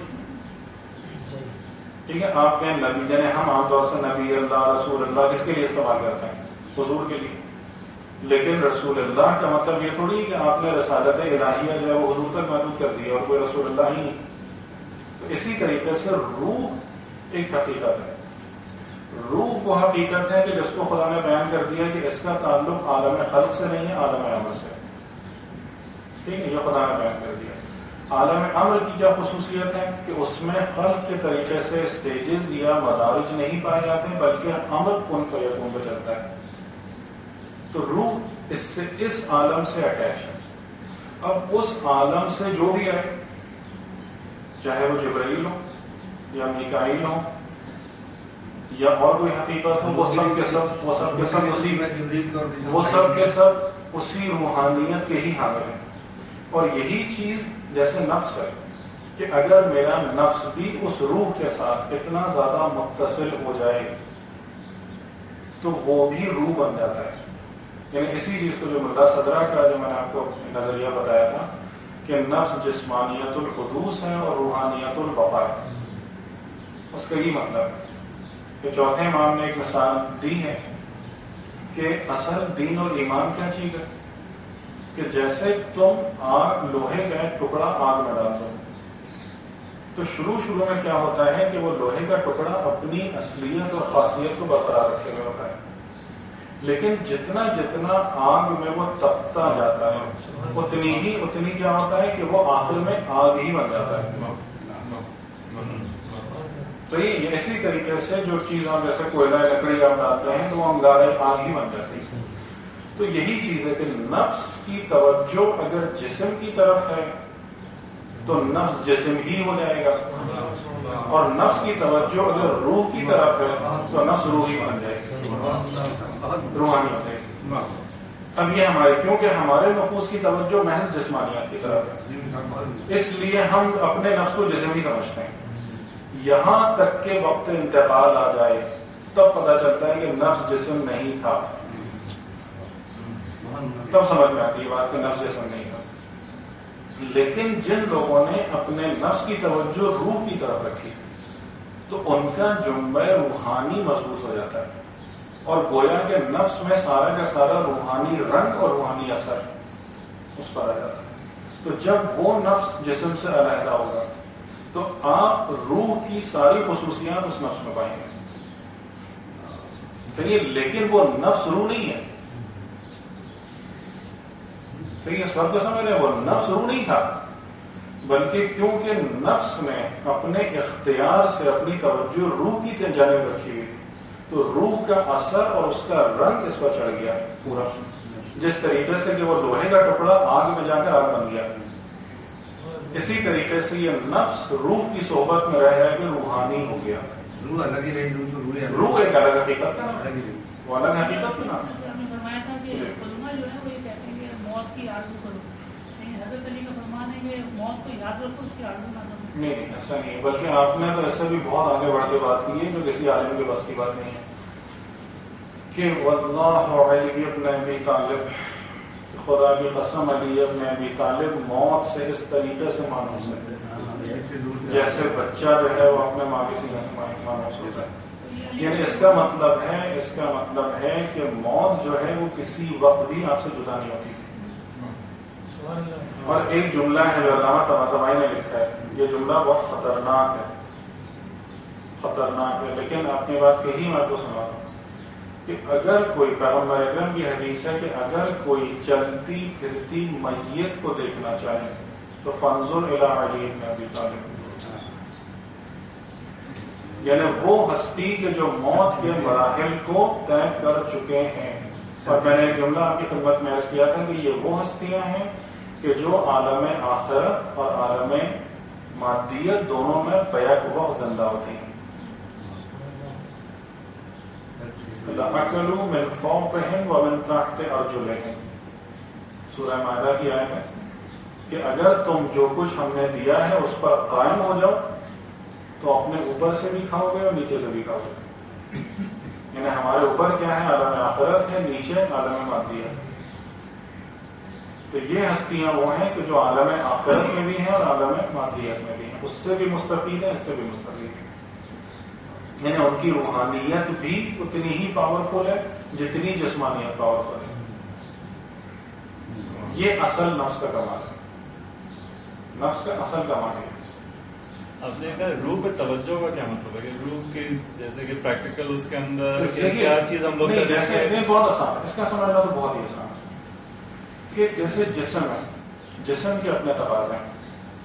ٹھیک ہے؟ آپ کہیں نبی، جنہیں ہم عام طور سے نبی اللہ رسول اللہ کس کے لیے استعمال کرتے ہیں؟ حضور کے لیے۔ لیکن رسول اللہ کا مطلب یہ تھوڑی کہ آپ نے رسالت الہیہ جو ہے وہ حضور تک محدود کر دی اور کوئی رسول اللہ ہی نہیں۔ تو اسی طریقے سے روح ایک حقیقت ہے، روح وہ حقیقت ہے کہ جس کو خدا نے بیان کر دیا کہ اس کا تعلق عالم خلق سے نہیں ہے، عالم امر سے، ٹھیک ہے؟ یہ خدا نے بیان کر دیا۔ عالم امر کی کیا خصوصیت ہے کہ اس میں خلق کے طریقے سے اسٹیجز یا مدارج نہیں پائے جاتے ہیں، بلکہ امر کن فیکون پہ چلتا ہے. تو روح اس عالم سے اٹیچ ہے. اب اس عالم سے جو بھی ہے، چاہے وہ جبرائیل ہو یا میکائیل ہو یا اور کوئی حقیقت ہو، وہ سب کے سب اسی روحانیت کے ہی حامل ہیں. اور یہی چیز جیسے نفس ہے کہ اگر میرا نفس بھی اس روح کے ساتھ اتنا زیادہ متصل ہو جائے تو وہ بھی روح بن جاتا ہے. یعنی اسی چیز کو جو ملا صدرہ کا جو میں نے آپ کو نظریہ بتایا تھا کہ نفس جسمانیت الحدوث ہے اور روحانیت البقاء ہے، اس کا یہ مطلب ہے کہ چوتھے امام نے ایک مثال دی ہے کہ اصل دین اور ایمان کیا چیز ہے کہ جیسے تم لوہے کا ایک ٹکڑا آگ میں ڈال دو تو شروع میں کیا ہوتا ہے کہ وہ لوہے کا ٹکڑا اپنی اصلیت اور خاصیت کو برقرار رکھے ہوئے ہوتا ہے، لیکن جتنا جتنا آگ میں وہ تپتا جاتا ہے اتنی کیا ہوتا ہے کہ وہ آخر میں آگ ہی بن جاتا ہے. صحیح. اسی طریقے سے جو چیز ہم جیسے کوئلہ لکڑی آپ ڈالتے ہیں تو وہ انگارے آگ ہی بن جاتی ہے. تو یہی چیز ہے کہ نفس کی توجہ اگر جسم کی طرف ہے تو نفس جسم ہی ہو جائے گا، اور نفس کی توجہ اگر روح کی طرف ہے تو نفس روح ہی بن جائے گا، روحانی سے. اب یہ کیونکہ ہمارے نفوس کی توجہ محض جسمانیات کی طرف ہے، اس لیے ہم اپنے نفس کو جسم ہی سمجھتے ہیں. یہاں تک کہ وقت انتقال آ جائے تب پتہ چلتا ہے کہ نفس جسم نہیں تھا، تب سمجھ میں آتی ہے بات کہ نفس جسم نہیں تھا. لیکن جن لوگوں نے اپنے نفس کی توجہ روح کی طرف رکھی تو ان کا جنبہ روحانی مضبوط ہو جاتا ہے، اور گویا کہ نفس میں سارا کا سارا روحانی رنگ اور روحانی اثر اس پر آ جاتا ہے. تو جب وہ نفس جسم سے علیحدہ ہوگا تو آپ روح کی ساری خصوصیات اس نفس میں پائیں گے. چلیے، لیکن وہ نفس روح نہیں ہے. صحیح، اس فرق کو سمجھ رہے ہیں؟ وہ نفس روح نہیں تھا، بلکہ کیونکہ نفس نے اپنے اختیار سے اپنی توجہ روح کی جانب رکھی ہوئی تو روح کا اثر اور اس کا رنگ اس پر چڑھ گیا پورا، جس طریقے سے کہ وہ لوہے کا ٹکڑا آگ میں جا کر آگ بن گیا. اسی طریقے سے یہ نفس روح کی صحبت میں رہ کے روحانی ہو گیا. روح الگ ہی نہیں، روح ایک الگ حقیقت ہے نا، وہ الگ حقیقت ہے نا. فرمایا تھا کہ علماء جو ہے وہ یہ کہتے ہیں کہ موت کی آرزو کرو، لیکن حضرت علی کا فرمان ہے کہ موت کو یاد رکھو، اس کی آرزو نہ کرو. نہیں، ایسا نہیں، بلکہ آپ نے تو ایسے بھی بہت آگے بڑھ کے بات کی ہے جو کسی عالم کے بس کی بات نہیں ہے کہ واللہ علی ابن ابی طالب، خدا کی قسم علی ابن ابی طالب موت سے اس طریقے سے مانوس ہے جیسے بچہ جو ہے وہ اپنے ماں کے سینے سے مانوس ہوتا ہے. یعنی اس کا مطلب ہے کہ موت جو ہے وہ کسی وقت بھی آپ سے جدا نہیں ہوتی. اور ایک جملہ ہے جو علامہ طباطبائی نے لکھا ہے، یہ جملہ بہت خطرناک ہے، لیکن اپنی بات کہی میں آپ کو سنا دوں کہ اگر کوئی پیغمبر اکرم کی حدیث ہے کہ اگر کوئی چلتی پھرتی میت کو دیکھنا چاہے تو فانظر الی علی بن ابی طالب، یعنی وہ ہستی کے جو موت کے مراحل کو طے کر چکے ہیں. اور میں نے ایک جملہ آپ کی خدمت میں عرض کیا تھا کہ یہ وہ ہستیاں ہیں کہ جو عالم آخرت اور عالم مادیت دونوں میں بیک وقت زندہ ہوتی ہیں. لَأَكَلُوا مِنْ فَوْقِهِمْ وَمِنْ تَحْتِ أَرْجُلِهِمْ، سورہ مائدہ کی آیت ہے کہ اگر تم جو کچھ ہم نے دیا ہے اس پر قائم ہو جاؤ تو اپنے اوپر سے بھی کھاؤ گے اور نیچے سے بھی کھاؤ گے. یعنی ہمارے اوپر کیا ہے؟ عالم آخرت ہے، نیچے عالم مادیت. تو یہ ہستیاں وہ ہیں کہ جو عالم آخرت میں بھی ہیں اور عالم مادیت میں بھی ہیں، اس سے بھی مستفید ہیں، اس سے بھی مستفید ہیں. یعنی ان کی روحانیت بھی اتنی ہی پاورفل ہے جتنی جسمانیت پاورفل ہے. یہ اصل نفس کا کمال ہے، نفس کا اصل کمال ہے. آپ نے کہا روح پہ توجہ کا کیا مطلب ہے کہ روح کی جیسے کہ پریکٹیکل اس کے اندر کیا چیز ہم لوگ جیسے بہت آسان ہے، اس کا سمجھنا تو بہت ہی آسان ہے کہ جیسے جسم ہے، جسم کے اپنے تقاضے ہیں.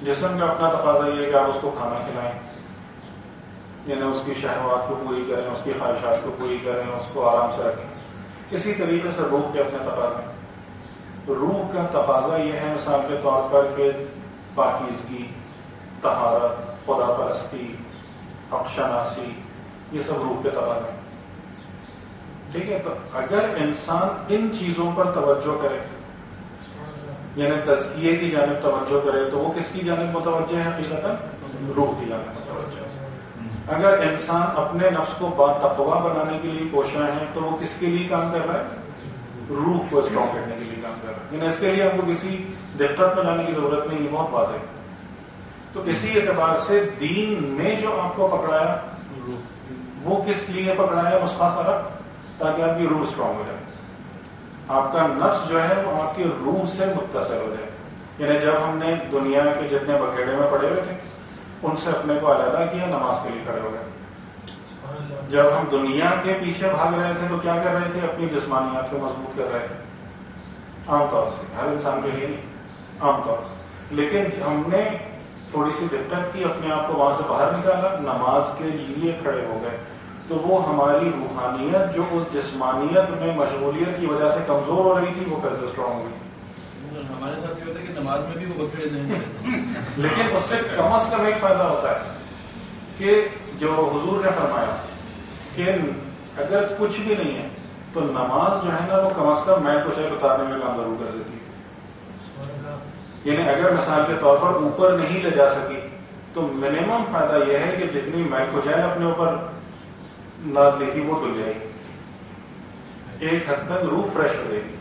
جسم کا اپنا تقاضا یہ ہے کہ آپ اس کو کھانا کھلائیں، یعنی اس کی شہوات کو پوری کریں، اس کی خواہشات کو پوری کریں، اس کو آرام سے رکھیں۔ اسی طریقے سے روح کے اپنے تقاضے، روح کا تقاضا یہ ہے مثال کے طور پر کہ پاکیزگی، طہارت، خدا پرستی، حق شناسی، یہ سب روح کے تقاضے ہیں۔ ٹھیک ہے، تو اگر انسان ان چیزوں پر توجہ کرے، یعنی تزکیے کی جانب توجہ کرے، تو وہ کس کی جانب متوجہ ہے؟ حقیقتاً روح کی جانب متوجہ ہے۔ اگر انسان اپنے نفس کو با تقویٰ بنانے کے لیے کوشاں ہے تو وہ کس کے لیے کام کر رہا ہے؟ روح کو اسٹرانگ کرنے کے لیے کام کر رہا ہے۔ یعنی اس کے لیے آپ کو کسی دقت میں لانے کی ضرورت نہیں، یہ بہت واضح ہے۔ تو اسی اعتبار سے دین میں جو آپ کو پکڑایا وہ کس لیے پکڑایا؟ مختصرا تاکہ آپ کی روح اسٹرانگ ہو جائے، آپ کا نفس جو ہے وہ آپ کی روح سے متصل ہو جائے۔ یعنی جب ہم نے دنیا کے جتنے بکھیڑے میں پڑے ہوئے تھے ان سے اپنے کو علیحدہ کیا، نماز کے لیے کھڑے ہو گئے۔ جب ہم دنیا کے پیچھے بھاگ رہے تھے تو کیا کر رہے تھے؟ اپنی جسمانیات کو مضبوط کر رہے تھے، عام طور سے، ہر انسان کے لیے نہیں، عام طور سے۔ لیکن ہم نے تھوڑی سی دقت کی، اپنے آپ کو وہاں سے باہر نکالا، نماز کے لیے کھڑے ہو گئے، تو وہ ہماری روحانیت جو اس جسمانیت میں مشغولیت کی وجہ سے کمزور ہو رہی تھی وہ پھر سے اسٹرانگ ہوئی۔ ہمارے ساتھ یہ ہوتا ہے کہ نماز میں بھی وہ بکرے ذہن میں رہتے ہیں، لیکن اس سے کم از کم ایک فائدہ ہوتا ہے کہ جو حضور نے فرمایا کہ اگر کچھ بھی نہیں ہے تو نماز جو ہے نا وہ کم از کم میں کچھ اتارنے میں کام ضرور کر دیتی ہے۔ یعنی اگر مثال کے طور پر اوپر نہیں لے جا سکی تو منیمم فائدہ یہ ہے کہ جتنی میں کچھ اپنے اوپر لاد لی تھی وہ دھل جائے گی، ایک حد تک روح فریش ہو جائے گی۔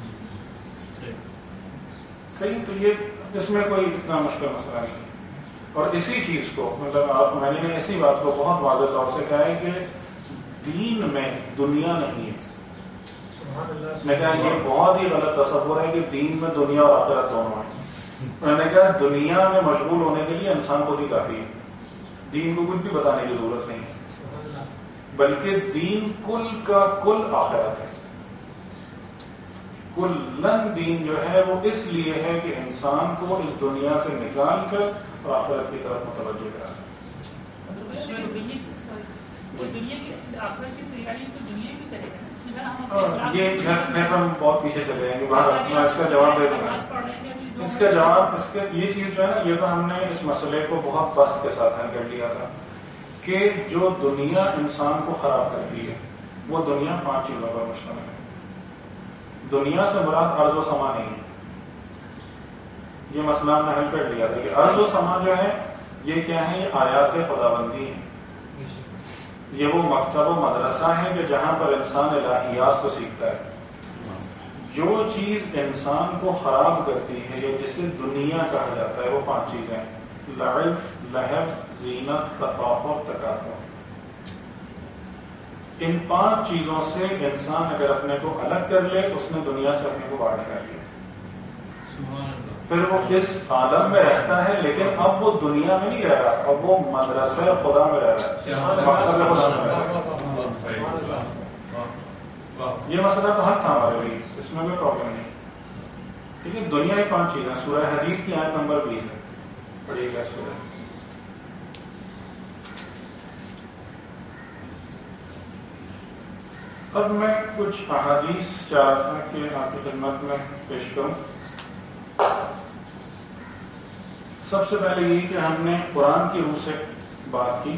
صحیح، تو یہ اس میں کوئی اتنا مشکل مسئلہ نہیں۔ اور اسی چیز کو مطلب میں نے اسی بات کو بہت واضح طور سے کہا ہے کہ دین میں دنیا نہیں ہے۔ میں کہا یہ بہت ہی غلط تصور ہے کہ دین میں دنیا اور آخرت دونوں ہیں۔ میں نے کہا دنیا میں مشغول ہونے کے لیے انسان خود ہی کافی ہے، دین کو کچھ بھی بتانے کی ضرورت نہیں ہے، بلکہ دین کل کا کل آخرت ہے۔ کلن دین جو ہے وہ اس لیے ہے کہ انسان کو اس دنیا سے نکال کر اور آخرت کی طرف متوجہ کرا۔ یہ پھر ہم بہت پیچھے چلے جائیں گے، میں اس کا جواب دے دوں گا۔ اس کا جواب یہ چیز جو ہے نا، یہ تو ہم نے اس مسئلے کو بہت بست کے ساتھ حل کر لیا تھا کہ جو دنیا انسان کو خراب کرتی ہے وہ دنیا 5 چیزوں پر مشتمل ہے۔ دنیا سے مراد ارض و سما نہیں ہے، یہ مسئلہ ہم نے حل کر لیا تھا کہ ارض و سما جو ہے یہ کیا ہے؟ یہ آیات خداوندی ہیں، یہ وہ مکتب و مدرسہ ہے کہ جہاں پر انسان الہیات کو سیکھتا ہے۔ جو چیز انسان کو خراب کرتی ہے یا جسے دنیا کہا جاتا ہے وہ 5 چیزیں ہیں: لعب، لہب، زینت، تفاخر، تکاثر۔ ان 5 چیزوں سے انسان اگر اپنے کو الگ کر لے اس نے دنیا سے اپنے کو باہر نکال لیا، پھر وہ اس عالم میں رہتا ہے لیکن اب وہ دنیا میں نہیں رہ رہا، اب وہ مدرسہ خدا میں رہ رہا ہے، مکتب خدا میں رہ رہا ہے۔ یہ مسئلہ تو حق تھا ہمارے لیے، اس میں کوئی پرابلم نہیں۔ ٹھیک ہے، دنیا کی 5 چیزیں سورہ حدید کی آیت نمبر 20 ہے، پڑھیے گا سورہ۔ اب میں کچھ احادیث چاہتا کہ آپ کی خدمت میں پیش کروں۔ سب سے پہلے یہ کہ ہم نے قرآن کی روح سے بات کی،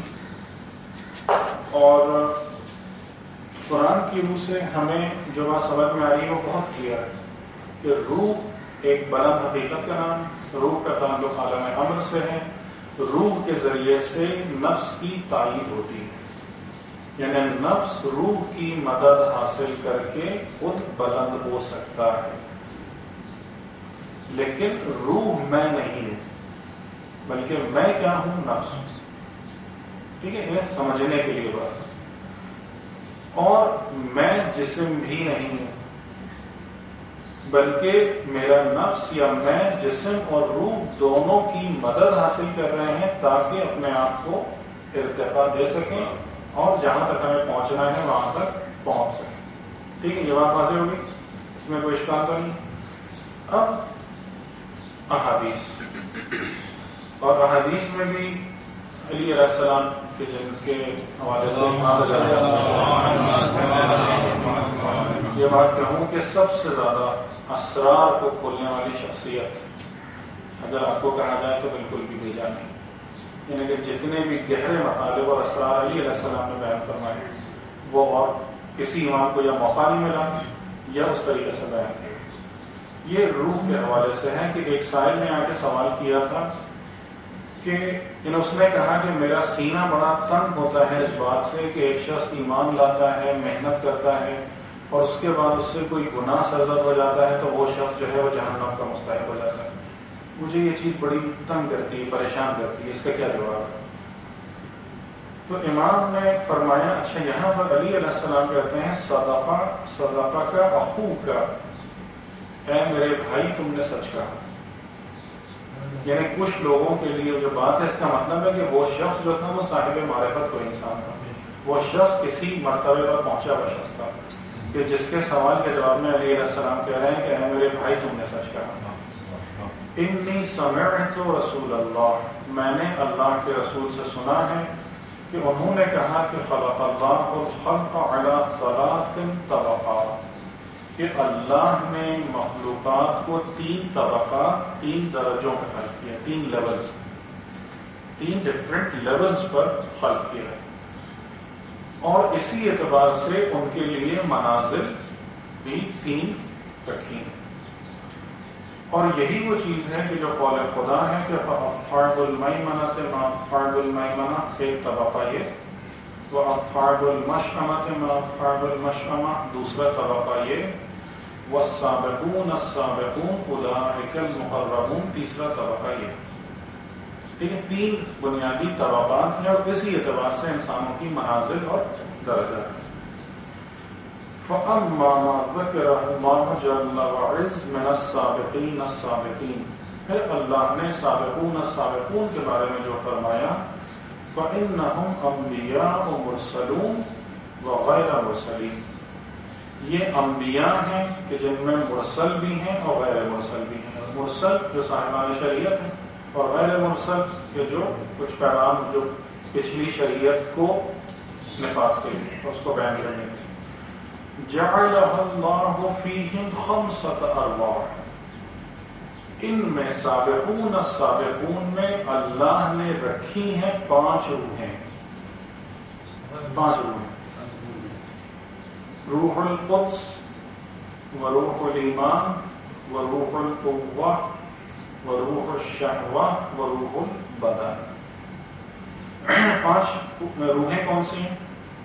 اور قرآن کی روح سے ہمیں جو بات سمجھ میں آ رہی ہے وہ بہت کلیئر ہے کہ روح ایک بلند حقیقت کا نام، روح کا تعلق عالم امر سے ہے، روح کے ذریعے سے نفس کی تائید ہوتی ہے، یعنی نفس روح کی مدد حاصل کر کے خود بلند ہو سکتا ہے، لیکن روح میں نہیں ہوں، بلکہ میں کیا ہوں؟ نفس ہوں۔ ٹھیک ہے، یہ سمجھنے کے لیے بات ہے۔ اور میں جسم بھی نہیں ہوں، بلکہ میرا نفس یا میں جسم اور روح دونوں کی مدد حاصل کر رہے ہیں تاکہ اپنے آپ کو ارتقا دے سکیں اور جہاں تک ہمیں پہنچنا ہے وہاں تک پہنچ سکیں۔ ٹھیک ہے، یہ بات واضح ہوگی، اس میں کوئی اشکال تو نہیں۔ اب احادیث، اور احادیث میں بھی علی علیہ السلام کے جن کے حوالے سے یہ بات کہوں کہ سب سے زیادہ اسرار کو کھولنے والی شخصیت اگر آپ کو کہا جائے تو بالکل بھی بھیجا نہیں. یعنی کہ جتنے بھی گہرے مطالب اور اسرار علی علیہ السلام نے بیان فرمائے وہ اور کسی امام کو یا موقع نہیں ملا یا اس طریقے سے بیان کیا. یہ روح کے حوالے سے ہے کہ ایک سائل نے آ کے سوال کیا تھا کہ اس نے کہا کہ میرا سینہ بڑا تنگ ہوتا ہے اس بات سے کہ ایک شخص ایمان لاتا ہے، محنت کرتا ہے اور اس کے بعد اس سے کوئی گناہ سرزد ہو جاتا ہے تو وہ شخص جو ہے وہ جہنم کا مستحق ہو جاتا ہے. مجھے یہ چیز بڑی تنگ کرتی ہے، پریشان کرتی ہے، اس کا کیا جواب ہے؟ تو امام نے فرمایا اچھا یہاں پر علی علیہ السلام کہتے ہیں صدقہ کا اخو کا، اے میرے بھائی تم نے سچ کہا. یعنی کچھ لوگوں کے لیے جو بات ہے اس کا مطلب ہے کہ وہ شخص جو تھا وہ صاحب معرفت کوئی انسان تھا، وہ شخص کسی مرتبے پر پہنچا ہوا شخص تھا کہ جس کے سوال کے جواب میں علی علیہ السلام کہہ رہے ہیں کہ اے میرے بھائی تم نے سچ کہا. انی سمعت رسول اللہ، میں نے اللہ کے رسول سے سنا ہے کہ انہوں نے کہا کہ خلق اللہ الخلق علی ثلاث طبقات، کہ اللہ نے مخلوقات کو 3 طبقات، 3 درجوں میں خلق کیا، 3 لیولز، 3 ڈفرینٹ لیولز پر خلق کیا ہے. اور اسی اعتبار سے ان کے لیے منازل بھی 3 رکھی ہیں. اور یہی وہ چیز ہے کہ جو قول خدا ہے کہ اصحاب المیمنۃ ما اصحاب المیمنہ، ایک طبقہ یہ، وہ اصحاب المشأمۃ ما اصحاب المشأمہ، دوسرا طبقہ یہ، والسابقون السابقون اولئک المقربون، تیسرا طبقہ یہ. ٹھیک ہے، 3 بنیادی طبقات ہیں اور اسی اعتبار سے انسانوں کی منازل اور درجات. فَأَمَّا مَا ذَكَرَهُ اللَّهُ جَلَّ وَعَزَّ مِنَ السَّابِقِينَ السَّابِقِينَ، پھر اللہ نے سابقون السابقون کے بارے میں جو فرمایا فَإِنَّهُمْ أَنْبِيَاءُ مُرْسَلُونَ وَغَيْرَ مُرْسَلِينَ، یہ انبیاء ہیں کہ جن میں مرسل بھی ہیں اور غیر مرسل بھی ہیں. مرسل جو صاحبان شریعت ہیں اور غیر مرسل کہ جو کچھ پیغام جو پچھلی شریعت کو نفاذ کے لیے اس کو بیان کرنے کے لیے. جعلہ اللہ فیہم 5 ارواح، ان میں سابقون السابقون میں اللہ نے رکھی ہیں 5 روحیں. 5 روحیں، روح القدس وروح الایمان وروح القوہ وروح الشہوہ وروح البدن. 5 روحیں کون سی ہیں؟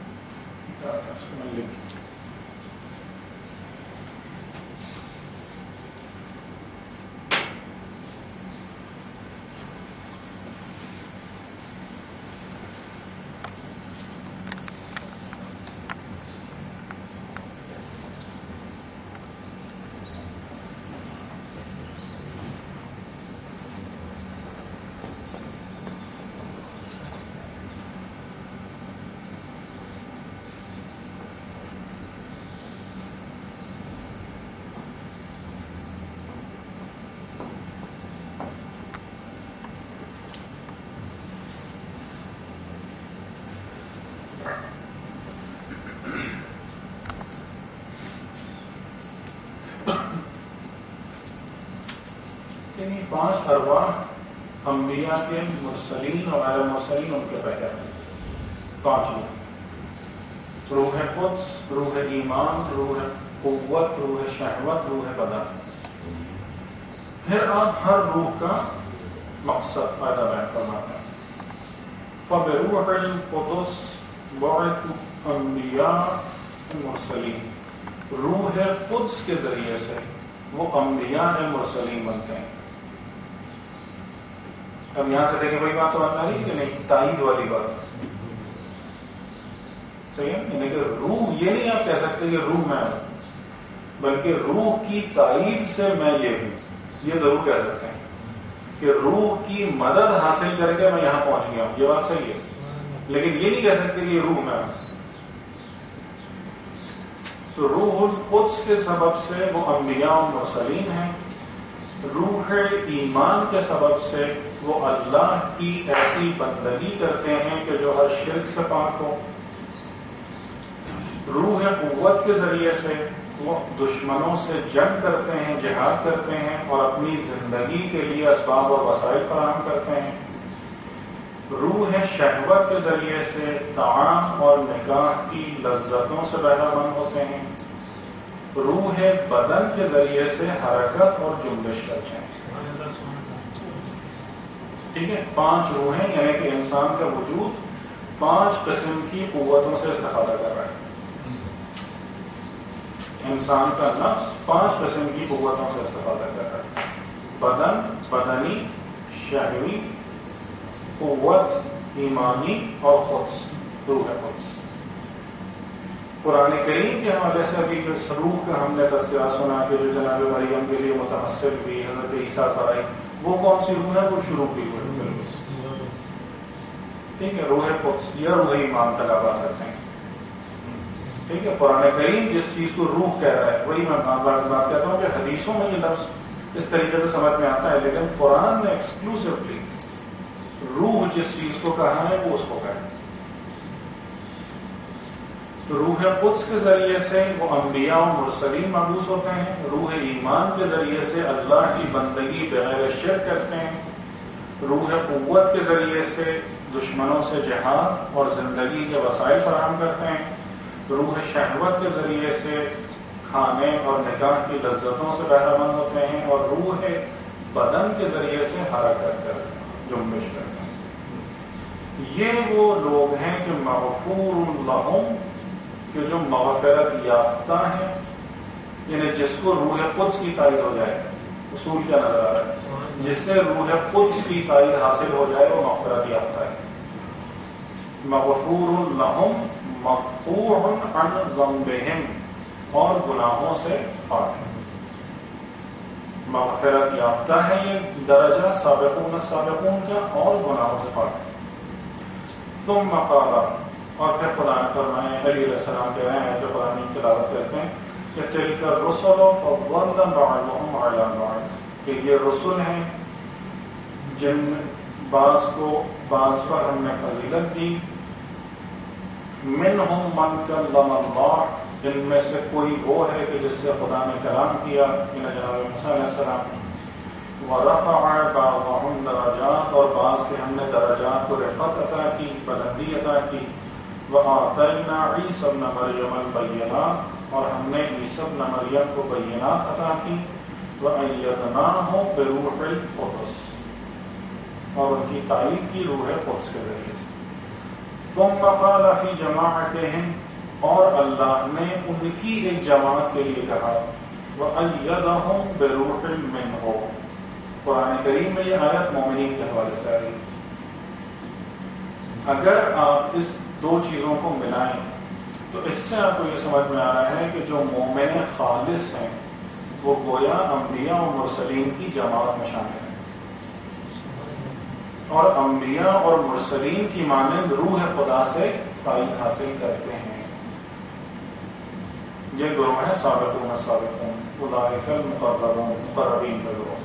یعنی 5 ارواح انبیاء کے، مرسلین اور غیر مرسلین ان کے پہلے 5 روح قدس، روح ایمان، روح قوت، روح شہوت، روح بدن. پھر آپ ہر روح کا مقصد فائدہ بیان فرماتے ہیں. فبروح القدس بعث انبیاء مرسلین، روح قدس کے ذریعے سے وہ انبیاء مرسلین بنتے ہیں. اب یہاں سے دیکھیں وہی بات سمجھ آ رہی کہ نہیں؟ تائید والی بات صحیح ہے. یعنی کہ روح یہ نہیں آپ کہہ سکتے کہ روح میں ہوں، بلکہ روح کی تائید سے میں یہ ہوں. یہ ضرور کہہ سکتے ہیں کہ روح کی مدد حاصل کر کے میں یہاں پہنچ گیا ہوں، یہ بات صحیح ہے. لیکن یہ نہیں کہہ سکتے کہ یہ روح میں ہوں. تو روح القدس کے سبب سے وہ انبیاء و مرسلین ہیں. روح ایمان کے سبب سے وہ اللہ کی ایسی بندگی کرتے ہیں کہ جو ہر شرک سے پاک ہو. روح قوت کے ذریعے سے وہ دشمنوں سے جنگ کرتے ہیں، جہاد کرتے ہیں اور اپنی زندگی کے لیے اسباب اور وسائل فراہم کرتے ہیں. روح شہوت کے ذریعے سے طعام اور نکاح کی لذتوں سے بہرہ مند ہوتے ہیں. روح بدن کے ذریعے سے حرکت اور جنبش کرتے ہیں. ٹھیک ہے، 5 روحیں، یعنی کہ انسان کا وجود 5 قسم کی قوتوں سے استفادہ کر رہا ہے. انسان کا نفس 5 قسم کی قوتوں سے استفادہ کر رہا ہے. بدن، بدنی، شہوی، قوت ایمانی اور قدس، روح قدس. قرآن کریم کے حوالے سے ابھی جو روح کا ہم نے تذکرہ سنا کہ جو جناب مریم کے لیے متحسر ہوئی، حضرت عیسیٰ پر آئی، وہ کون سی روح ہے؟ وہ شروع کی روح. ٹھیک ہے، روح قدس یا روح ایمان تک آپ آ سکتے ہیں. ٹھیک ہے، قرآن کریم جس چیز کو روح کہہ رہا ہے، وہی میں بات کہتا ہوں کہ حدیثوں میں یہ لفظ اس طریقے سے سمجھ میں آتا ہے، لیکن قرآن نے ایکسکلوسیولی روح جس چیز کو کہا ہے وہ اس کو کہا ہے. تو روح قدس کے ذریعے سے وہ انبیاء و مرسلین مبعوث ہوتے ہیں. روح ایمان کے ذریعے سے اللہ کی بندگی بغیر شرک کرتے ہیں. روح قوت کے ذریعے سے دشمنوں سے جہاد اور زندگی کے وسائل فراہم کرتے ہیں. روح شہوت کے ذریعے سے کھانے اور نکاح کی لذتوں سے بہرہ مند ہوتے ہیں. اور روح بدن کے ذریعے سے حرکت کرتے ہیں، جنبش کرتے ہیں. یہ وہ لوگ ہیں کہ مغفور لہم، کہ جو مغفرت یافتہ ہیں، یعنی جس کو روح قدس کی تائید ہو جائے. اصول کیا نظر آ رہا ہے؟ جس سے روح قدس کی تائید حاصل ہو جائے وہ مغفرت یافتہ ہے. مغفور لہم مفقوع عن ذنبہم، اور گناہوں سے پاک ہے. مغفرت یافتہ ہے یہ درجہ سابقون السابقون کا، اور گناہوں سے پاک ہے. ثم قال، اور پھر خدا نے فرمایا، علی علیہ السلام کہہ رہے ہیں جو قرآن کی تلاوت کرتے ہیں کہ تلک الرسل فضلنا بعضهم علی بعض، کہ یہ رسل ہیں جن بعض کو بعض پر ہم نے فضیلت دی. منہم من کلم اللہ، جن میں سے کوئی وہ ہے کہ جس سے خدا نے کلام کیا، یعنی جناب موسیٰ علیہ السلام. ورفع بعضهم درجات، اور بعض کے ہم نے درجات کو رفعت عطا کی، بلندی عطا کی. وآتینا عیسی ابن مریم البینات، اور ہم نے عیسی ابن مریم کو بینات عطا کی. وأیدناہ بروح القدس، اور ان کی تائید کی روح قدس کے ذریعے سے. ثم قال فی جماعتہم، اور اللہ نے ان کی ایک جماعت کے لیے کہا وأیدہم بروح منہ. قرآن کریم میں یہ آیت مومنین کے حوالے سے آ رہی. اگر آپ اس 2 چیزوں کو ملائیں تو اس سے آپ کو یہ سمجھ میں آ رہا ہے کہ جو مومن خالص ہیں وہ گویا انبیاء و مرسلین کی جماعت میں شامل ہیں، اور انبیاء اور مرسلین کی مانند روح خدا سے تائید حاصل کرتے ہیں. یہ گروہ ہے سابقون السابقون، اولئک المقربون، مقربین کا گروہ.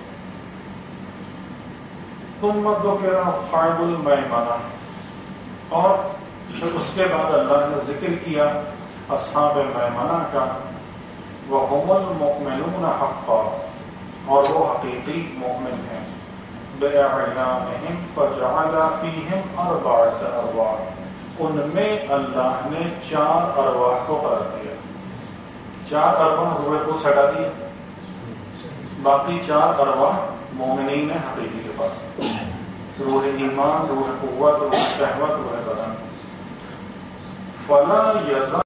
ثم ذکر اصحاب المیمنہ، اور پھر اس کے بعد اللہ نے ذکر کیا اصحاب میمنہ کا. وهم المؤمنون حقا، اور وہ حقیقی مومن ہیں. بِإِعْلَامِهِمْ فَجَعَلَ فِيهِمْ 4 أَرْوَاحٍ، ان میں اللہ نے 4 ارواح کو قرار دیا. 4 ارواح روح کو ہٹا دیا، باقی 4 ارواح مومنین حقیقی کے پاس، روح ایمان، روح قوت، روح شہوت، روح بدن. فلا یزال